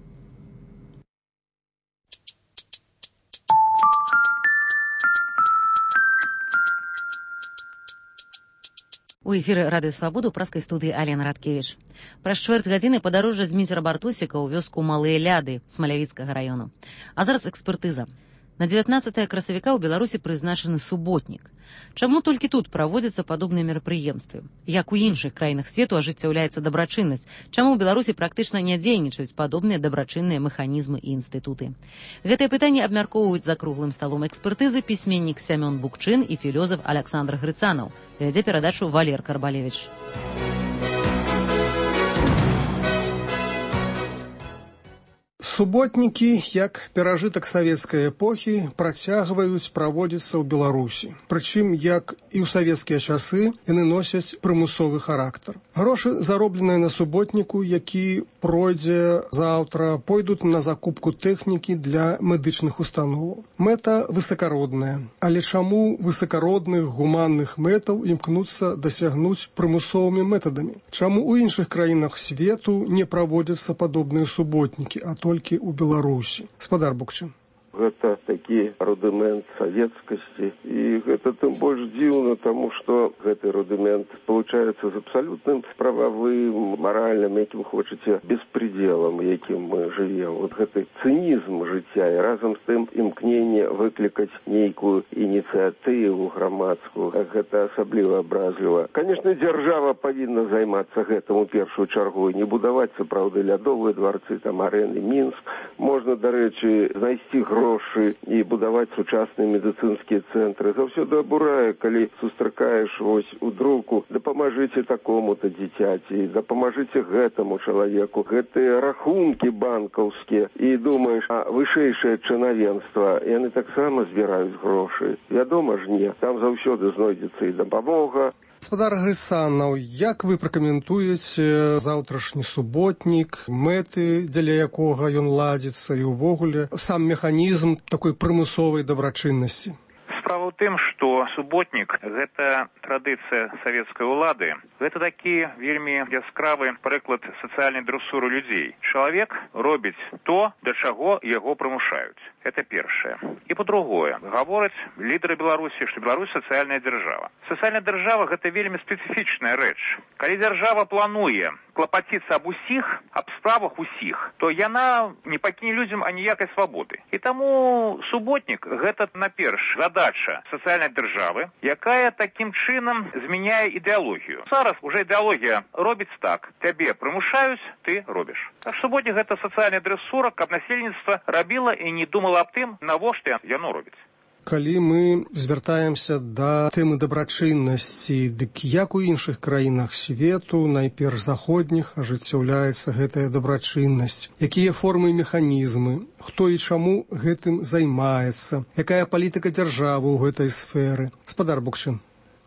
У эфіры радыё «Свабоду» праскай студыі Алена Радкевіч. Праз чвэрць гадзіны падарожжа з Міцера Бартусіка ў вёску Малыя Ляды Смалявіцкага раёну. А зараз экспертыза. На 19 красавіка ў Беларусі прызначаны суботнік. Чаму толькі тут праводзяцца падобныя мерапрыемствы? Як у іншых краінах свету ажыццяўляецца дабрачыннасць? Чаму ў Беларусі практычна не дзейнічаюць падобныя дабрачынныя механізмы і інстытуты? Гэтае пытанне абмяркоўваюць за круглым сталом экспертызы пісьменнік Сямён Букчын і філёзаф Аляксандр Грыцанаў. Вядзе перадачу Валер Карбалевіч. Суботнікі, як перажытак савецкай эпохі, працягваюць праводзіцца ў Беларусі. Прычым, як і ў савецкія часы, яны носяць прымусовы характар. Грошы, заробленыя на суботніку, які пройдзе заўтра, пойдуць на закупку тэхнікі для медычных установаў. Мэта высакародная. Але чаму высакародных гуманных мэтаў імкнуцца дасягнуць прымусовымі метадамі? Чаму ў іншых краінах свету не праводзяцца падобныя суботнікі, а толькі у Беларусі? Гаспадар Букчын. Гэта такі рудымент савецкасці, і гэта тым больш дзіўна, таму што гэты рудымент спалучаецца з абсалютным прававым, маральным, якім хочаце, беспределам, якім мы жывем. Вот гэты цынізм жыцця і разам з тым імкненне выклікаць нейкую ініцыятыву грамадскую, гэта асабліва абразліва. Канешне, дзяржава павінна займацца гэтым у першую чаргу, не будаваць сапраўды лядовыя дварцы, там арэны, Мінск. Можна, дарэчы, знайсці грошы і будаваць сучасныя медыцынскія цэнтры. Заўсёды абурае, калі сустракаеш вось у друку: дапамажыце такому-то дзіцяці, дапамажыце гэтаму чалавеку, гэтыя рахункі банкаўскія. І думаеш, а вышэйшае чынавенства, яны таксама збіраюць грошы? Вядома ж не. Там заўсёды знойдзецца і дапамога. Гаспадар Грыцанаў, як вы пракаментуеце заўтрашні суботнік, мэты, дзеля якога ён ладзіцца, і ўвогуле сам механізм такой прымусовай дабрачыннасці? Справа ў тым, што суботнік – гэта традыцыя савецкай улады. Гэта такі вельмі яскравы прыклад сацыяльнай дрэсуры людзей. Чалавек робіць то, да чаго яго прымушаюць. Это першае. І па-другое, гавораць лідары Беларусі, што Беларусь сацыяльная дзяржава. Сацыяльная дзяржава – гэта вельмі спецыфічная рэч. Калі дзяржава плануе клапаціцца аб усіх, аб справах усіх, то яна не пакіне людзям аніякай свабоды. І таму суботнік – гэта, наперш, задача сацыяльнай дзяржавы, якая такім чынам змяняе ідэалогію. Зараз уже ідэалогія робіць так: цябе прымушаюць, ты робіш. Так суботнік – гэта сацыяльная дрэсура, каб насельніцтва рабіла і не думала аб тым, навошта яно робіць. Калі мы звяртаемся да тэмы дабрачыннасці, дык як у іншых краінах свету, найперш заходніх, ажыццяўляецца гэтая дабрачыннасць? Якія формы і механізмы? Хто і чаму гэтым займаецца? Якая палітыка дзяржавы ў гэтай сферы? Гаспадар Букчын.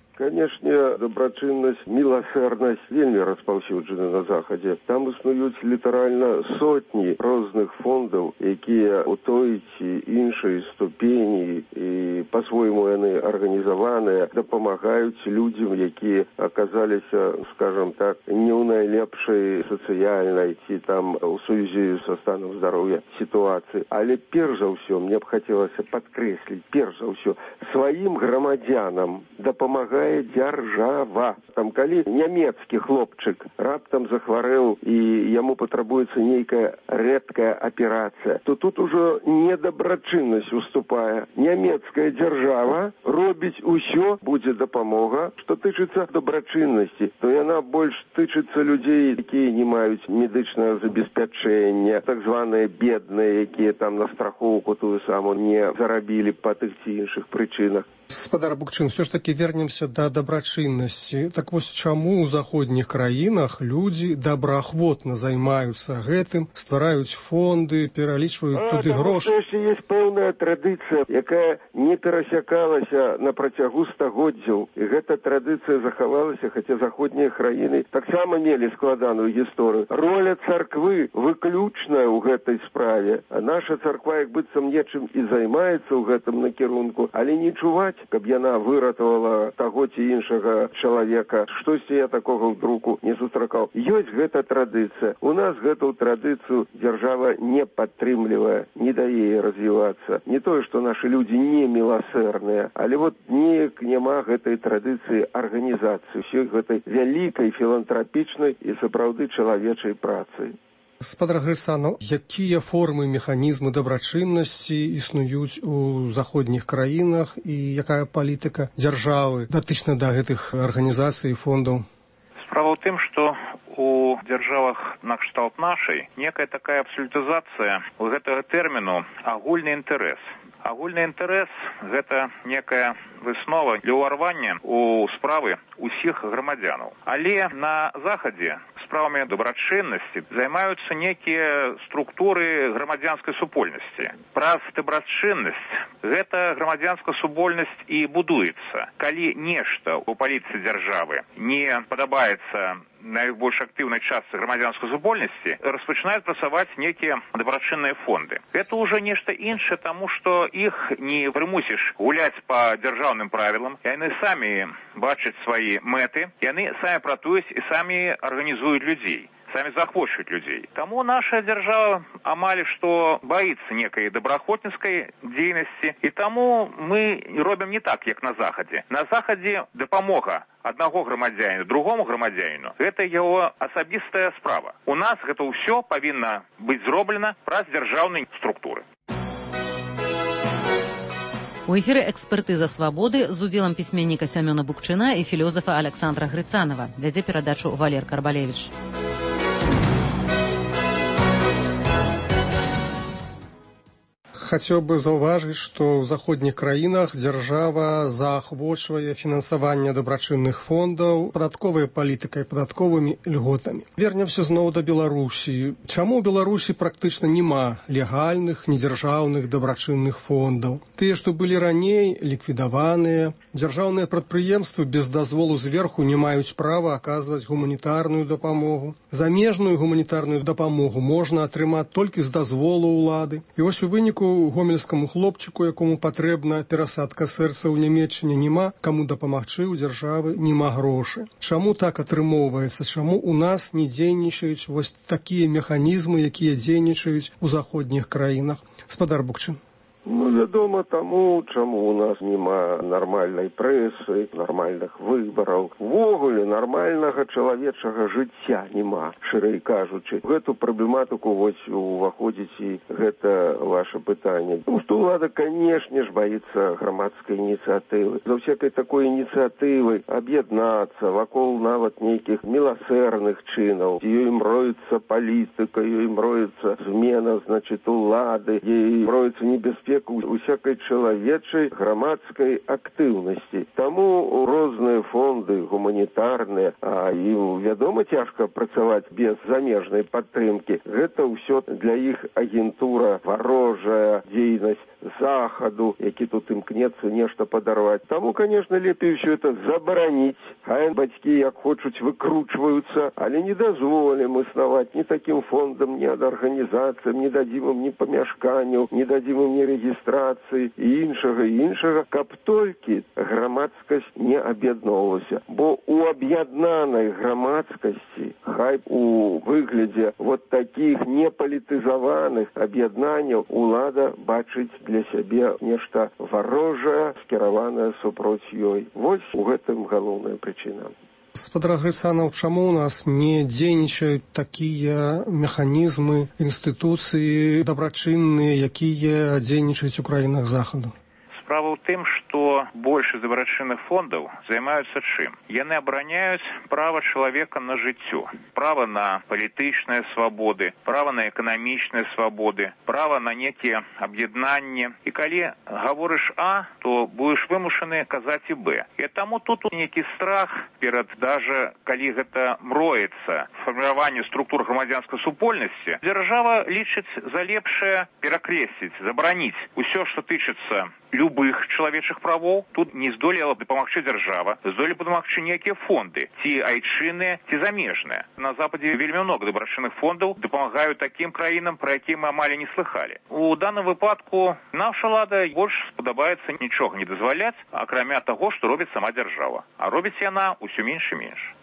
Канешне, дабрачыннасць, міласэрнасць вельмі распаўсюджаны на Захадзе. Там існуюць літаральна сотні розных фондаў, якія ў той ці іншай ступені і па-свойму яны арганізаваныя, дапамагаюць людзям, якія аказаліся, скажам так, не ў найлепшай сацыяльнай ці там у сувязі са станам здароўя сітуацыі. Але перш за ўсё мне б хацелася падкрэсліць, перш за ўсё, сваім грамадзянам дапамагае дзяржава. Там, калі нямецкі хлопчык раптам захварэў і яму патрабуецца нейкая рэдкая аперацыя, то тут ужо не дабрачыннасць уступае. Нямецкая дзяржава робіць усё, будзе дапамога. Што тычыцца дабрачыннасці, то яна больш тычыцца людзей, якія не маюць медычнага забеспячэння, так званыя бедныя, якія там на страхоўку тую саму не зарабілі па тых ці іншых прычынах. Гаспадар Букчын, все ж таки вернемся да дабрачыннасці. Так вось чаму ў заходніх краінах людзі добраахвотна займаюцца гэтым, ствараюць фонды, пералічваюць туды грошы? Таму што ёсць пэўная традыцыя, якая не перасякалася на працягу стагоддзяў. І гэта традыцыя захавалася, хаця заходнія краіны таксама мелі складаную гісторыю. Роля царквы выключная ў гэтай справе. А наша царква як быццам нечым і займаецца ў гэтым накірунку, але не чуваць, каб яна выратавала таго ці іншага чалавека. Штосьці я такога ў друку не сустракаў. Ёсць гэта традыцыя. У нас гэту традыцыю дзяржава не падтрымлівае, не дае развівацца. Не тое, што нашы людзі не міласэрныя, але вот неяк няма гэтай традыцыі арганізацыі, усёй гэтай вялікай філантрапічнай і сапраўды чалавечай працы. Спадар Грыцанаў, якія формы, механізмы дабрачыннасці існуюць у заходніх краінах і якая палітыка дзяржавы датычна да гэтых арганізацый і фондаў? Справа ў тым, што у дзяржавах накшталт нашай некая такая абсалютызацыя гэтага тэрміну агульны інтарэс. Агульны інтарэс – гэта некая выснова для ўварвання ў справы ўсіх грамадзянаў. Але на Захадзе справамі дабрачыннасці займаюцца некія структуры грамадзянскай супольнасці. Праз дабрачыннасць гэта грамадзянская супольнасць і будуецца. Калі нешта ў палітыцы дзяржавы не падабаецца найбольш актыўнай частцы грамадзянскай супольнасці, распачынаюць працаваць некія дабрачынныя фонды. Гэта ўжо нешта іншае, таму што іх не прымусіш гуляць па дзяржаўным правілам. Яны самі бачаць свае мэты, яны самі пратуюць і самі арганізуюць людзей, самі захвочваюць людзей. Таму наша дзяржава амаль што баіцца некай добраахвотніцкай дзейнасці, і таму мы робім не так, як на Захадзе. На Захадзе дапамога аднаго грамадзяніну другому грамадзяніну – гэта яго асабістая справа. У нас гэта ўсё павінна быць зроблена праз дзяржаўныя структуры. У эфіры «Экспертыза свабоды» з удзелам пісьменніка Сямёна Букчына і філёзафа Александра Грыцанова. Вядзе перадачу Валер Карбалевіч. Хацеў бы заўважыць, што ў заходніх краінах дзяржава заахвочвае фінансаванне дабрачынных фондаў падатковай палітыкай, падатковымі льготамі. Вернемся зноў да Беларусі. Чаму ў Беларусі практычна няма легальных, недзяржаўных дабрачынных фондаў? Тыя, што былі раней, ліквідаваныя. Дзяржаўныя прадпрыемствы без дазволу зверху не маюць права аказваць гуманітарную дапамогу. Замежную гуманітарную дапамогу можна атрымаць толькі з дазволу ўлады. І вось у выніку гомельскаму хлопчыку, якому патрэбна перасадка сэрца ў Нямецчыне, няма каму дапамагчы, у дзяржавы няма грошы. Чаму так атрымоўваецца? Чаму у нас не дзейнічаюць вось такія механізмы, якія дзейнічаюць у заходніх краінах? Спадар Букчин. Вядома таму, чаму у нас няма нармальнай прэсы, нармальных выбараў. Увогуле нармальнага чалавечага жыцця няма, шырэй кажучы. Гэту праблематыку вось уваходзіць і гэта ваше пытанне. Тому што ўлада, канешне ж, баіцца грамадскай ініцыятывы. За всякай такой ініцыятывы аб'яднацца вакол нават нейкіх міласэрных чынаў. Ёй мроецца палітыка, ёй мроецца змена, значит, улады, ёй мроецца небяспека усякай чалавечай грамадскай актыўнасці. Таму розныя фонды гуманітарныя, а ім, вядома, цяжка працаваць без замежнай падтрымкі. Гэта ўсё для іх агентура, варожая дзейнасць Захаду, які тут імкнецца нешта падарваць. Таму, конечно, лепей ўсё это забараніць. Хай бацькі, як хочуць, выкручваюцца, але не дазволім існаваць ні такім фондам, ні ад арганізацыям, не дадзім ім ні памяшканняў, не дадзім ім ні рэгістрацыі і іншага, каб толькі грамадскасць не аб'ядноўвалася. Бо у аб'яднанай грамадскасці, хай у выглядзе вот такіх непалітызаваных аб'яднанняў, улада бачыць для сябе нешта варожае, скіраванае супроць ёй. Вось у гэтым галоўная прычына. Спадар Грыцанаў, чаму у нас не дзейнічаюць такія механізмы, інстытуцыі дабрачынныя, якія дзейнічаюць у краінах Захаду? Справа ў тым, што большасць дабрачынных фондаў займаюцца чым? Яны абараняюць права чалавека на жыццё, права на палітычныя свабоды, права на эканамічныя свабоды, права на некія аб'яднанні. І калі гаворыш А, то будзеш вымушаны казаць і Б. І таму тут нейкі страх перад, даже калі гэта мроецца фарміраванне структур грамадзянскай супольнасці, дзяржава лічыць за лепшае перакрэсліць, забараніць усё, што тычыцца любых чалавечых правоў. Тут не здолела дапамагчы дзяржава, здолелі дапамагчы нейкія фонды, ці айчынныя, ці замежныя. На Западзе вельмі много дабрачынных фондаў дапамагаюць такім краінам, пра якія мы амаль не слыхалі. У даным выпадку наша ўлада больш спадабаецца нічога не дазваляць, акрамя таго, што робіць сама дзяржава. А робіць яна ўсё менш і менш.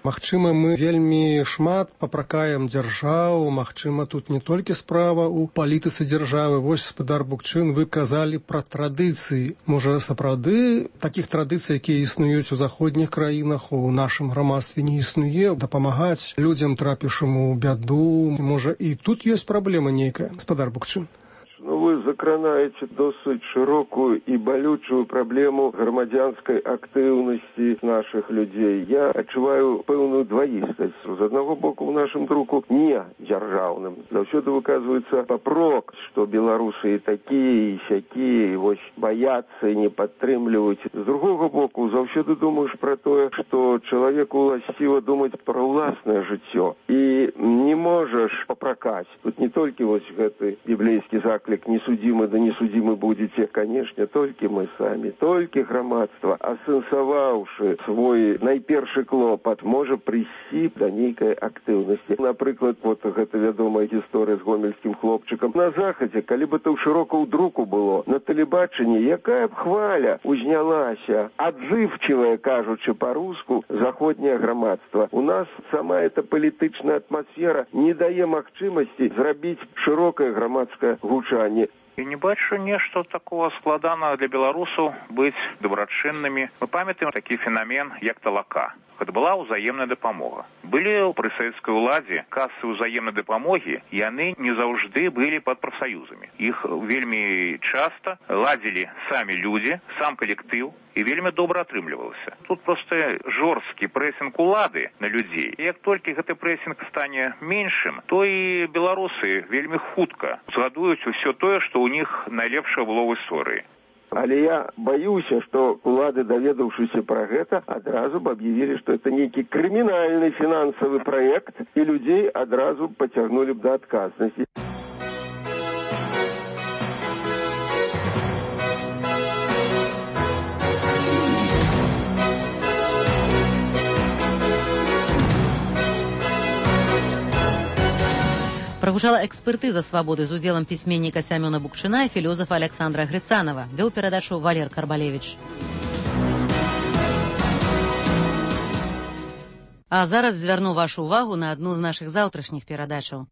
Магчыма, мы вельмі шмат папракаем дзяржаву, магчыма, тут не толькі справа ў палітыцы дзяржавы. Вось, гаспадар Букчын, вы казалі пра традыцыі. Можа, сапраўды такіх традыцый, якія існуюць у заходніх краінах, у нашым грамадстве не існуе, дапамагаць людзям, трапіўшым у бяду. Можа, і тут ёсць праблема нейкая, гаспадар Букчын? Ну, вы закранаете досыць широкую и болючую проблему громадянской активности наших людей. Я адчуваю пэўную двоістасць. З одного боку, в нашем друку не дзяржаўным. Заўсёды выказывается папрок, что белорусы и такие, и сякие, и вось боятся и не падтрымліваюць. З другого боку, заўсёды думаешь про то, что человеку уласціва думать про уласнае жыццё. И не можешь попракаць. Тут не только вось гэты библейский заклик «Несудимы, да несудимы будете», конечно, только мы сами, только громадство, асэнсаваўшы свой найпершы клопат, можа прыйсці да нейкай актыўнасці. Напрыклад, вот гэта вядомая гісторыя з гомельскім хлопчыкам. На захадзе, калі бы то шырока ў друку было, на тэлебачанні, якая б хваля узнялася, адзывчывая, кажучы па-руску, заходняе грамадства. У нас сама эта палітычная атмасфера не дае магчымасці зрабіць шырокае грамадскае гучанне. І не бачу нешта такого складанага для беларусаў быць добрачыннымі. Мы памятаем такі феномен, як талака. Гэта была ўзаемная дапамога. Былі пры савецкай уладзе касы ўзаемнай дапамогі, яны не заўжды былі пад прафсаюзамі. Іх вельмі часта ладзілі самі людзі, сам калектыў, і вельмі добра атрымлівалася. Тут проста жорсткі прэсінг улады на людзей. Як толькі гэты прэсінг стане меншым, то і беларусы вельмі хутка згадуюць усё тое, што ў іх найлепшае было ў гісторыі. Але я боюся, что улады, даведаўшыся про гэта, адразу б объявили, что это некий криминальный финансовый проект, и людей адразу потягнули б до отказности. Прагучала экспертыза свабоды з удзелам пісьменніка Сямёна Букчына і філёзафа Александра Грыцанова. Вёў перадачу Валер Карбалевіч. А зараз звярну вашу увагу на адну з нашых заўтрашніх перадачаў.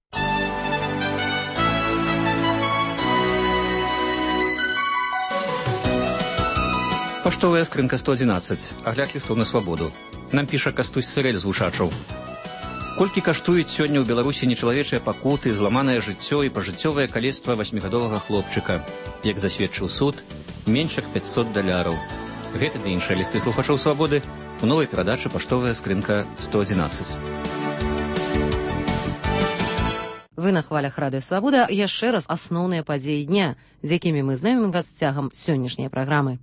Паштовая скрынка 111. Агляд лістоў на свабоду. Нам піша Кастусь Сырэль з Вушачаў. Колькі каштуюць сёння ў Беларусі нечалавечыя пакуты, зламанае жыццё і пажыццёвае калецтва 8гадовага хлопчыка. Як засведчыў суд, менш як $500. Гэты ды іншыя лісты слухачоў свабоды у новай перадачы «Паштовая скрынка 111». Вы на хвалях радыё «Свабода». Яшчэ раз асноўныя падзеі дня, з якімі мы знаёмім вас цягам сённяшняй праграмы.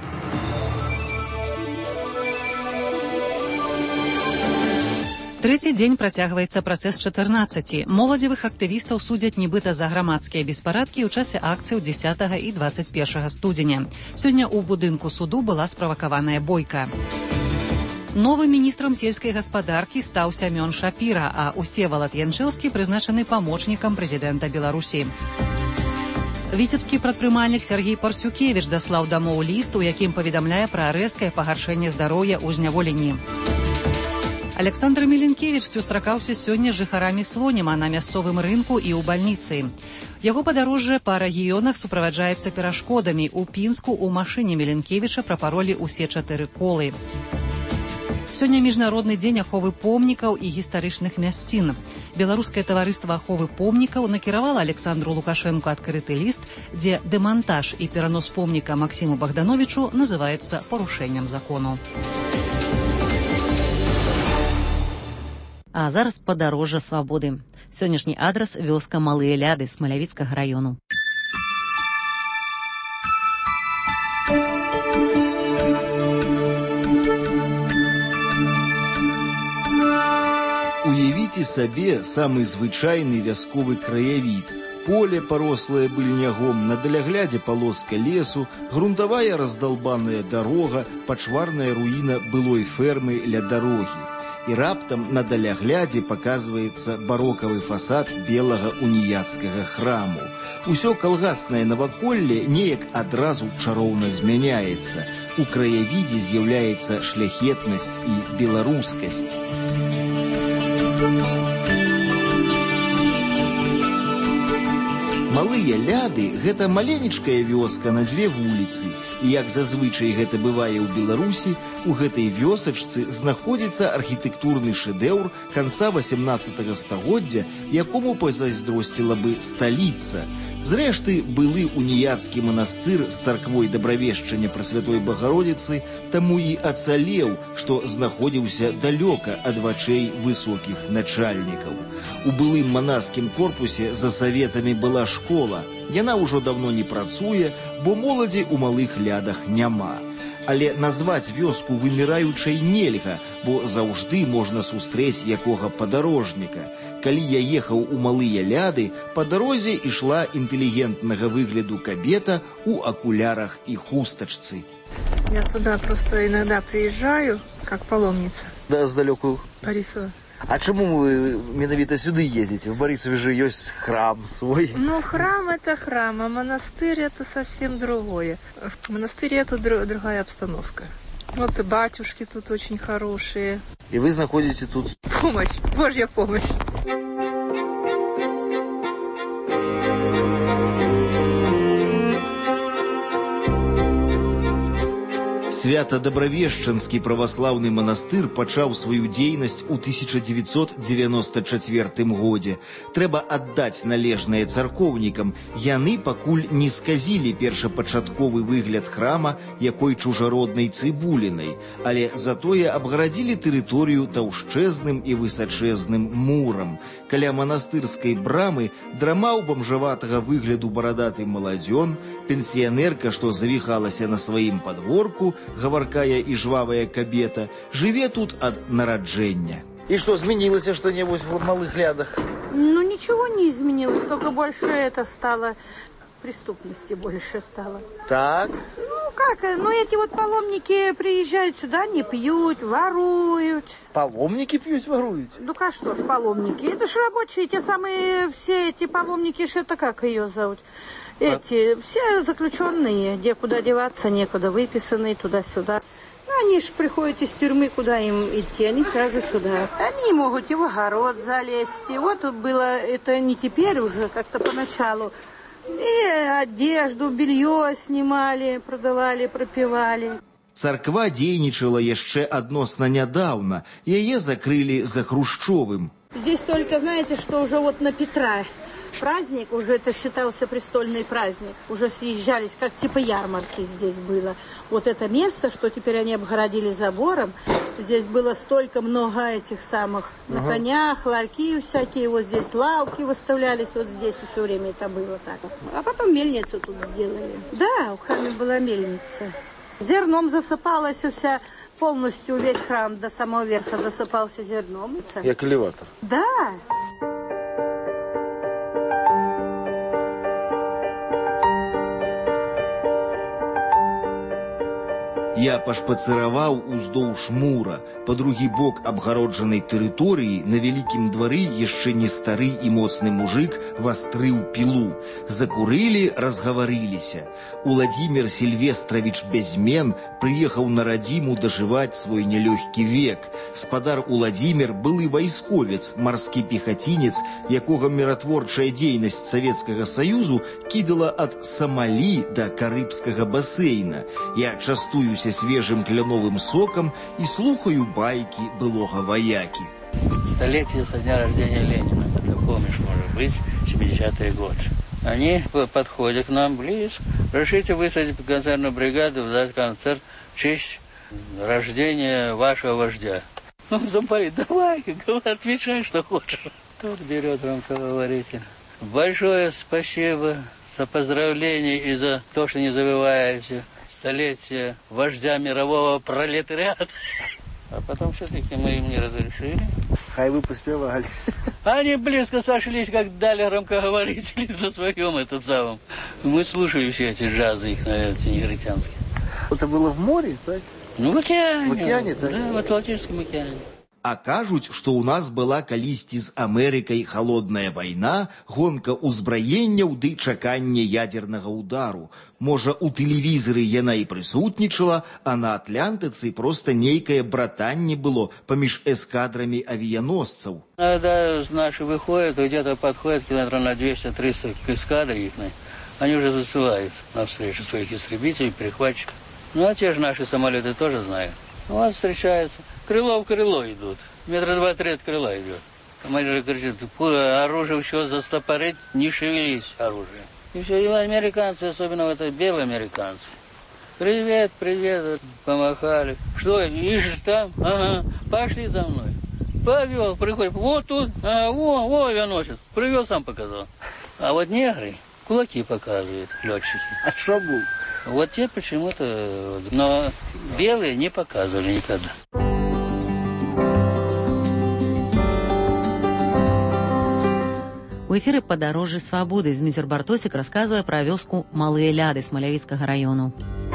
Трэці дзень працягваецца працэс 14. Моладзевых актывістаў судзяць нібыта за грамадскія беспарадкі ў часе акцыяў 10 і 21 студзеня. Сёння ў будынку суду была справакаваная бойка. Новым міністрам сельскай гаспадаркі стаў Сямён Шапіра, а Усевалад Янчэўскі прызначаны памочнікам прэзідэнта Беларусі. Віцебскі прадпрымальнік Сергей Парсюкевіч даслаў дамоў ліст, у якім паведамляе пра рэзкае пагаршэнне здароўя ў зняволенні. Александр Міленкевіч сустракаўся сёння з жыхарамі Слоніма на мясцовым рынку і ў бальніцы. Яго падарожжа па рэгіёнах суправаджаецца перашкодамі. У Пінску ў машыне Міленкевіча прапаролі ўсе 4 колы. Сёння міжнародны дзень аховы помнікаў і гістарычных мясцін. Беларускае таварыства аховы помнікаў накіравала Александру Лукашэнку адкрыты ліст, дзе дэмантаж і перанос помніка Максіму Богдановичу называюцца парушэннем закону. А зараз падарожжа свабоды. Сённяшні адрас вёска Малыя Ляды Смалявіцкага раёну. Уявіце сабе самы звычайны вясковы краявід. Поле, парослае быльнягом, на даляглядзе палоска лесу, грунтавая раздалбаная дарога, пачварная руіна былой фермы ля дарогі. І раптам на даляглядзе паказваецца барокавы фасад белага уніяцкага храму. Усё калгаснае наваколле неяк адразу чароўна змяняецца. У краявідзе з'яўляецца шляхетнасць і беларускасць. Малыя Ляды – гэта маленечкая вёска на дзве вуліцы. І як зазвычай гэта бывае ў Беларусі, у гэтай вёсачцы знаходзіцца архітэктурны шэдэўр канца 18 стагоддзя, якому пазайздросціла бы сталіца. Зрэшты, былы уніяцкі манастыр з царквой Дабравешчання Прасвятой Багародзіцы таму і ацалеў, што знаходзіўся далёка ад вачэй высокіх начальнікаў. У былым манаскім корпусе за саветамі была школа. Яна ўжо давно не працуе, бо моладзі ў Малых Лядах няма. Але назваць вёску выміраючай нельга, бо заўжды можна сустрэць якога падарожніка. Калі я ехаў у Малыя Ляды, па дарозе ішла інтэлігентнага выгляду кабета у акулярах і хустачцы. Я туда просто иногда приезжаю, как паломница. Да, сдалеку. Борисова. А чему вы менавіта сюды ездите? В Борисове же есть храм свой. Ну, храм это храм, а монастырь это совсем другое. В монастыре это другая обстановка. Вот и батюшки тут очень хорошие. И вы находите тут... Помощь, Божья помощь. Свято-Дабравешчанскі праваслаўны манастыр пачаў сваю дзейнасць у 1994 годзе. Трэба аддаць належнае царкоўнікам. Яны пакуль не сказілі першапачатковы выгляд храма якой чужароднай цыбулінай, але затое абгарадзілі тэрыторыю таўшчэзным і высачэзным мурам. Каля манастырскай брамы драмаў бамжаватага выгляду барадаты маладзён, пенсіянерка, што завіхалася на сваім падворку, гаваркая и жвавая кабета, жыве тут от нараджэння. И что, изменилось что-нибудь в Малых Лядах? Ну, ничего не изменилось, только больше это стало, преступности больше стало. Так? Ну, как, ну, эти вот паломники приезжают сюда, не пьют, воруют. Паломники пьют, воруют? Ну, а что ж паломники? Это ж рабочие, те самые, все эти паломники, ж это как ее зовут? Эти, все заключенные, где куда деваться, некуда, выписанные туда-сюда. Ну, они же приходят из тюрьмы, куда им идти, они сразу сюда. Они могут и в огород залезть. И вот было, это не теперь уже, как-то поначалу. И одежду, белье снимали, продавали, пропивали. Царква дзейнічала яшчэ адносна нядаўна. Яе закрылі за Хрушчовым. Здесь только, знаете, что уже вот на Петра праздник, уже это считался престольный праздник. Уже съезжались, как типа ярмарки здесь было. Вот это место, что теперь они обгородили забором, здесь было столько много этих самых на конях, ларьки всякие, вот здесь лавки выставлялись, вот здесь все время это было так. А потом мельницу тут сделали. Да, в храме была мельница. Зерном засыпалась вся, полностью весь храм до самого верха засыпался зерном. Як элеватор. Да. Я пашпацыраваў уздоўж мура. Па другі бок абгароджанай тэрыторыі на вялікім двары яшчэ не стары і моцны мужык вастрыў пілу. Закурылі, разгаварыліся. Уладзімир Сільвестравіч Бязмен прыехаў на радзіму дажываць свой нялёгкі век. Спадар Уладзімир былы вайсковец, марскі пехацінец, якога міратворчая дзейнасць Савецкага Саюзу кідала ад Самалі да Карыбскага басейна. Я частуюся свежим кляновым соком и слухаю байки былого вояки. Столетие со дня рождения Ленина, это помнишь, может быть, 70-й год. Они подходят к нам ближе. Решите высадить концертную бригаду в дать концерт в честь рождения вашего вождя. Он замполит, давай, отвечай, что хочешь. Тот берет громкоговоритель. Большое спасибо за поздравления и за то, что не забываете столетие вождя мирового пролетариата. А потом все-таки мы им не разрешили. Хай вы поспевали. Они близко сошлись, как дали громкоговорители на своем этом самом. Мы слушали все эти джазы их, эти негритянские. Это было в море, так? Ну, в океане. В океане, так? Да, в Атлантическом океане. А кажуць, што ў нас была калісьці з Амерыкай халодная вайна, гонка ўзбраенняў ды чаканне ядзернага удару. Можа, у тэлевізоры яна і прысутнічала, а на Атлантыцы проста нейкае братанне было паміж эскадрамі авіяносцаў. Когда наши выходят, где-то подходят километров на 200-300 к эскадре их, они уже засылают навстречу своих истребителей, перехватчиков. Ну, а те же наши самолеты тоже знают. Вот встречаются, крыло в крыло идут, метра 2-3 от крыла идет. Командир кричит: оружие все застопорить, не шевелись оружие. И все, и американцы, особенно вот это белые американцы. Привет, привет, помахали. Что, ищешь там? Ага, пошли за мной. Повел, приходит, вот тут, во, авианосец. Привел, сам показал. А вот негры кулаки показывают, летчики. А что был? Вот те почему-то, но белые не показывали никогда. У эфіры «Падарожжы свабоды» Зміцер Бартосік расказвае пра вёску Малыя Ляды Смалявіцкага раёну.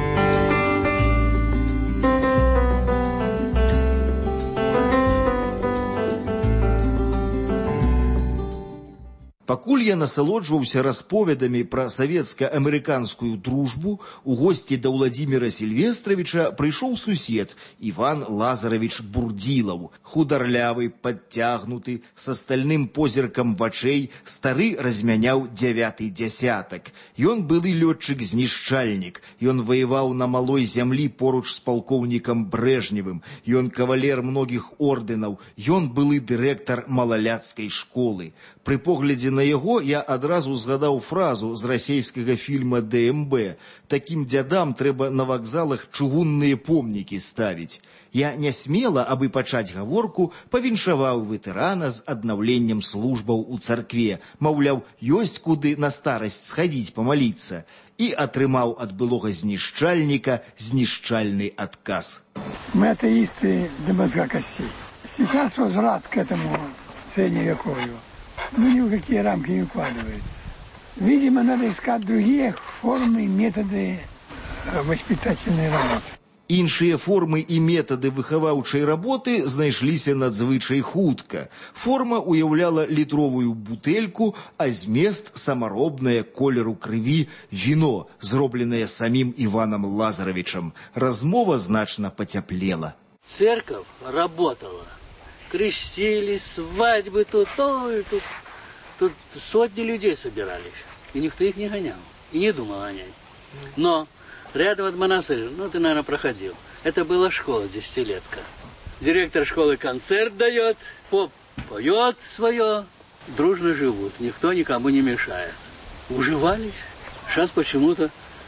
Пакуль я насалоджваўся расповедамі пра савецка-амерыканскую дружбу, у госці да Ўладзіміра Сільвестравіча прыйшоў сусед Іван Лазаравіч Бурдзілаў, хударлявы, падцягнуты, са стальным позіркам вачэй, стары размяняў 9-й дзясятак. Ён былы лётчык-знішчальнік, ён ваяваў на малой зямлі поруч з палкоўнікам Брэжневым, ён кавалер многіх ордэнаў, ён былы дырэктар малаляцкай школы. Пры поглядзе на яго я адразу згадаў фразу з расейскага фільма «ДМБ». Такім дзядам трэба на вакзалах чыгунныя помнікі ставіць. Я нясмела, абы пачаць гаворку, павіншаваў ветэрана з аднаўленнем службаў у царкве. Маўляў, ёсць куды на старасць схадзіць памаліцца. І атрымаў ад былога знішчальніка знішчальны адказ. Мы атеисты до мозга костей. Сейчас возврат к этому средневековью ни в какие рамки не укладывается. Видимо, надо искать другие формы и методы воспитательной работы. Іншыя формы і метады выхаваўчай работы знайшліся надзвычай хутка. Форма уяўляла літровую бутэльку, а змест самаробнае колеру крыві віно, зробленае самім Іванам Лазаравічам. Размова значна пацяплела. Церковь работала. Крестили, свадьбы тут, тут. Тут сотни людей собирались. И никто их не гонял. И не думал гонять. Но рядом от монастыря, ты, наверное, проходил. Это была школа, 10-летка. Директор школы концерт дает, поп поет свое. Дружно живут, никто никому не мешает. Уживались. Сейчас почему-то,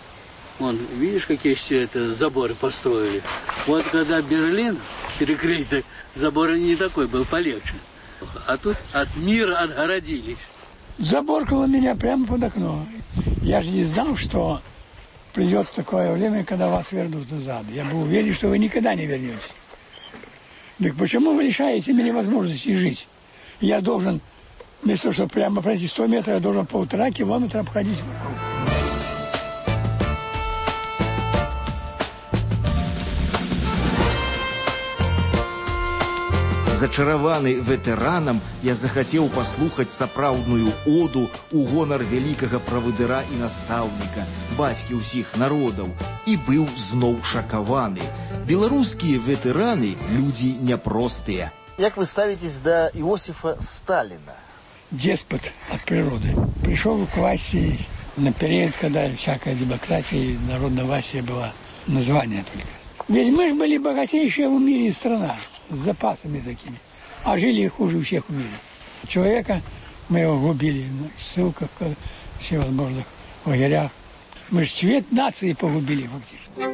видишь, какие все это заборы построили. Вот когда Берлин перекрыли, забор не такой был, полегче. А тут от мира отгородились. Заборкало меня прямо под окно. Я же не знал, что придет такое время, когда вас вернут назад. Я был уверен, что вы никогда не вернетесь. Так почему вы лишаете меня возможности жить? Я должен, вместо того, чтобы прямо пройти 100 метров, я должен 1,5 километра обходить вокруг. Зачараваны ветэранам, я захацеў паслухаць сапраўдную оду ў гонар вялікага правадыра і настаўніка, бацькі ўсіх народаў, і быў зноў шакаваны. Беларускія ветэраны – людзі няпростыя. Як вы ставитесь до Иосифа Сталина? Деспот от природы. Пришел к власти на период, когда всякая демократия и народновластие была название только. Ведь мы же были богатейшая в мире страна, с запасами такими, а жили хуже всех в мире. Человека мы его губили в ссылках, в всевозможных лагерях. Мы же цвет нации погубили фактически.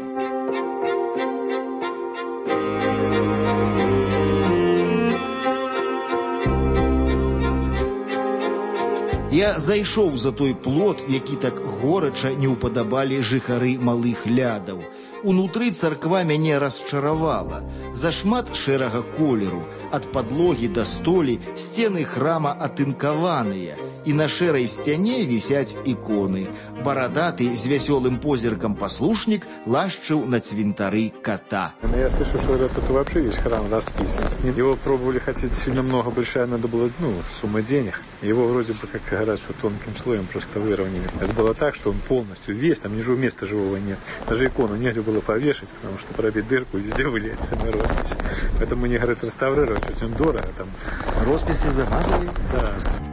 Я зайшоў за той плот, які так горача не ўпадабалі жыхары Малых Лядаў. Унутры царква мяне расчаравала. Зашмат шэрага колеру. Ад падлогі да столі сцены храма атынкаваныя. І на шэрай сцяне вісяць іконы. Барадаты з вясёлым позіркам паслушнік лашчыў на цвинтары кота. Я слышу, что это вообще весь храм расписан. Его пробовали хотеть сильно много, большая надо было, сумма денег. Его вроде бы, как говорят, что тонким слоем просто выровняли. Это было так, что он полностью весь, там места живого нет. Даже икону нельзя было повешать, потому что пробить дырку и везде были эти самые росписи. Поэтому они говорят реставрировать очень дорого. Там... Росписи замазали? Да.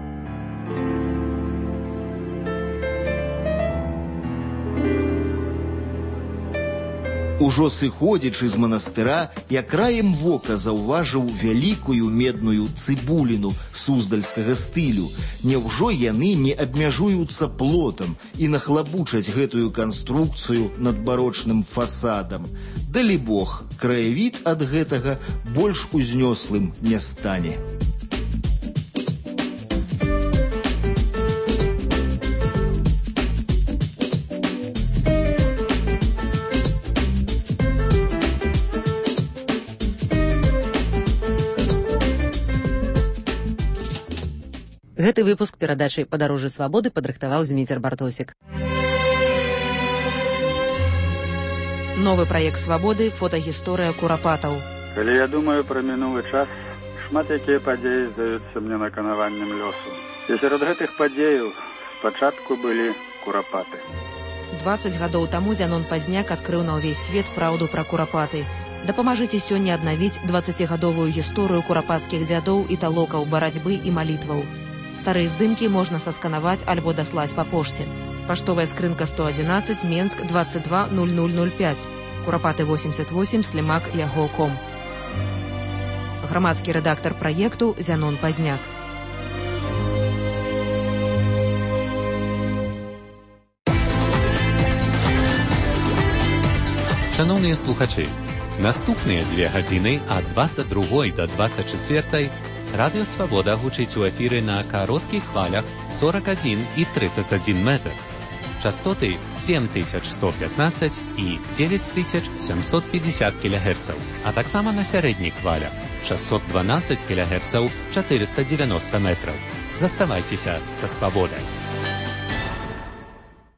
Ужо сыходзячы з манастыра, я краем вока заўважыў вялікую медную цыбуліну суздальскага стылю. Няўжо яны не абмяжуюцца плотам і нахлабучаць гэтую канструкцыю над барочным фасадам? Далібог, краявід ад гэтага больш узнёслым не стане. Гэты выпуск перадачы «Падарожжы свабоды» падрыхтаваў Зміцер Бартосік. Новы праект «Свабоды» – фотагісторыя курапатаў. Калі я думаю пра мінулы час, шмат якія падзеі здаюцца мне наканаваннем лёсу. І сярод гэтых падзеяў спачатку былі курапаты. 20 гадоў таму Зянон Пазняк адкрыў на ўвесь свет праўду пра курапаты. Дапамажыце сёння аднавіць 20гадовую гісторыю курапацкіх дзядоў і талокаў барацьбы і малітваў. Старыя здымкі можна сасканаваць альбо даслаць па пошце. Паштовая скрынка 111, Менск 220005, Курапаты 88, Слімак Яго.ком. Грамадскі рэдактар праекту Зянон Пазняк. Шановні слухачі, наступныя 2 гадзіны ад 22 до 24 Радыё Свабода гучыць у эфіры на кароткіх хвалях 41 і 31 метр. Частоты 7115 і 9750 кГц, а таксама на сярэдніх хвалях 612 кГц 490 метраў. Заставайцеся са Свабодай.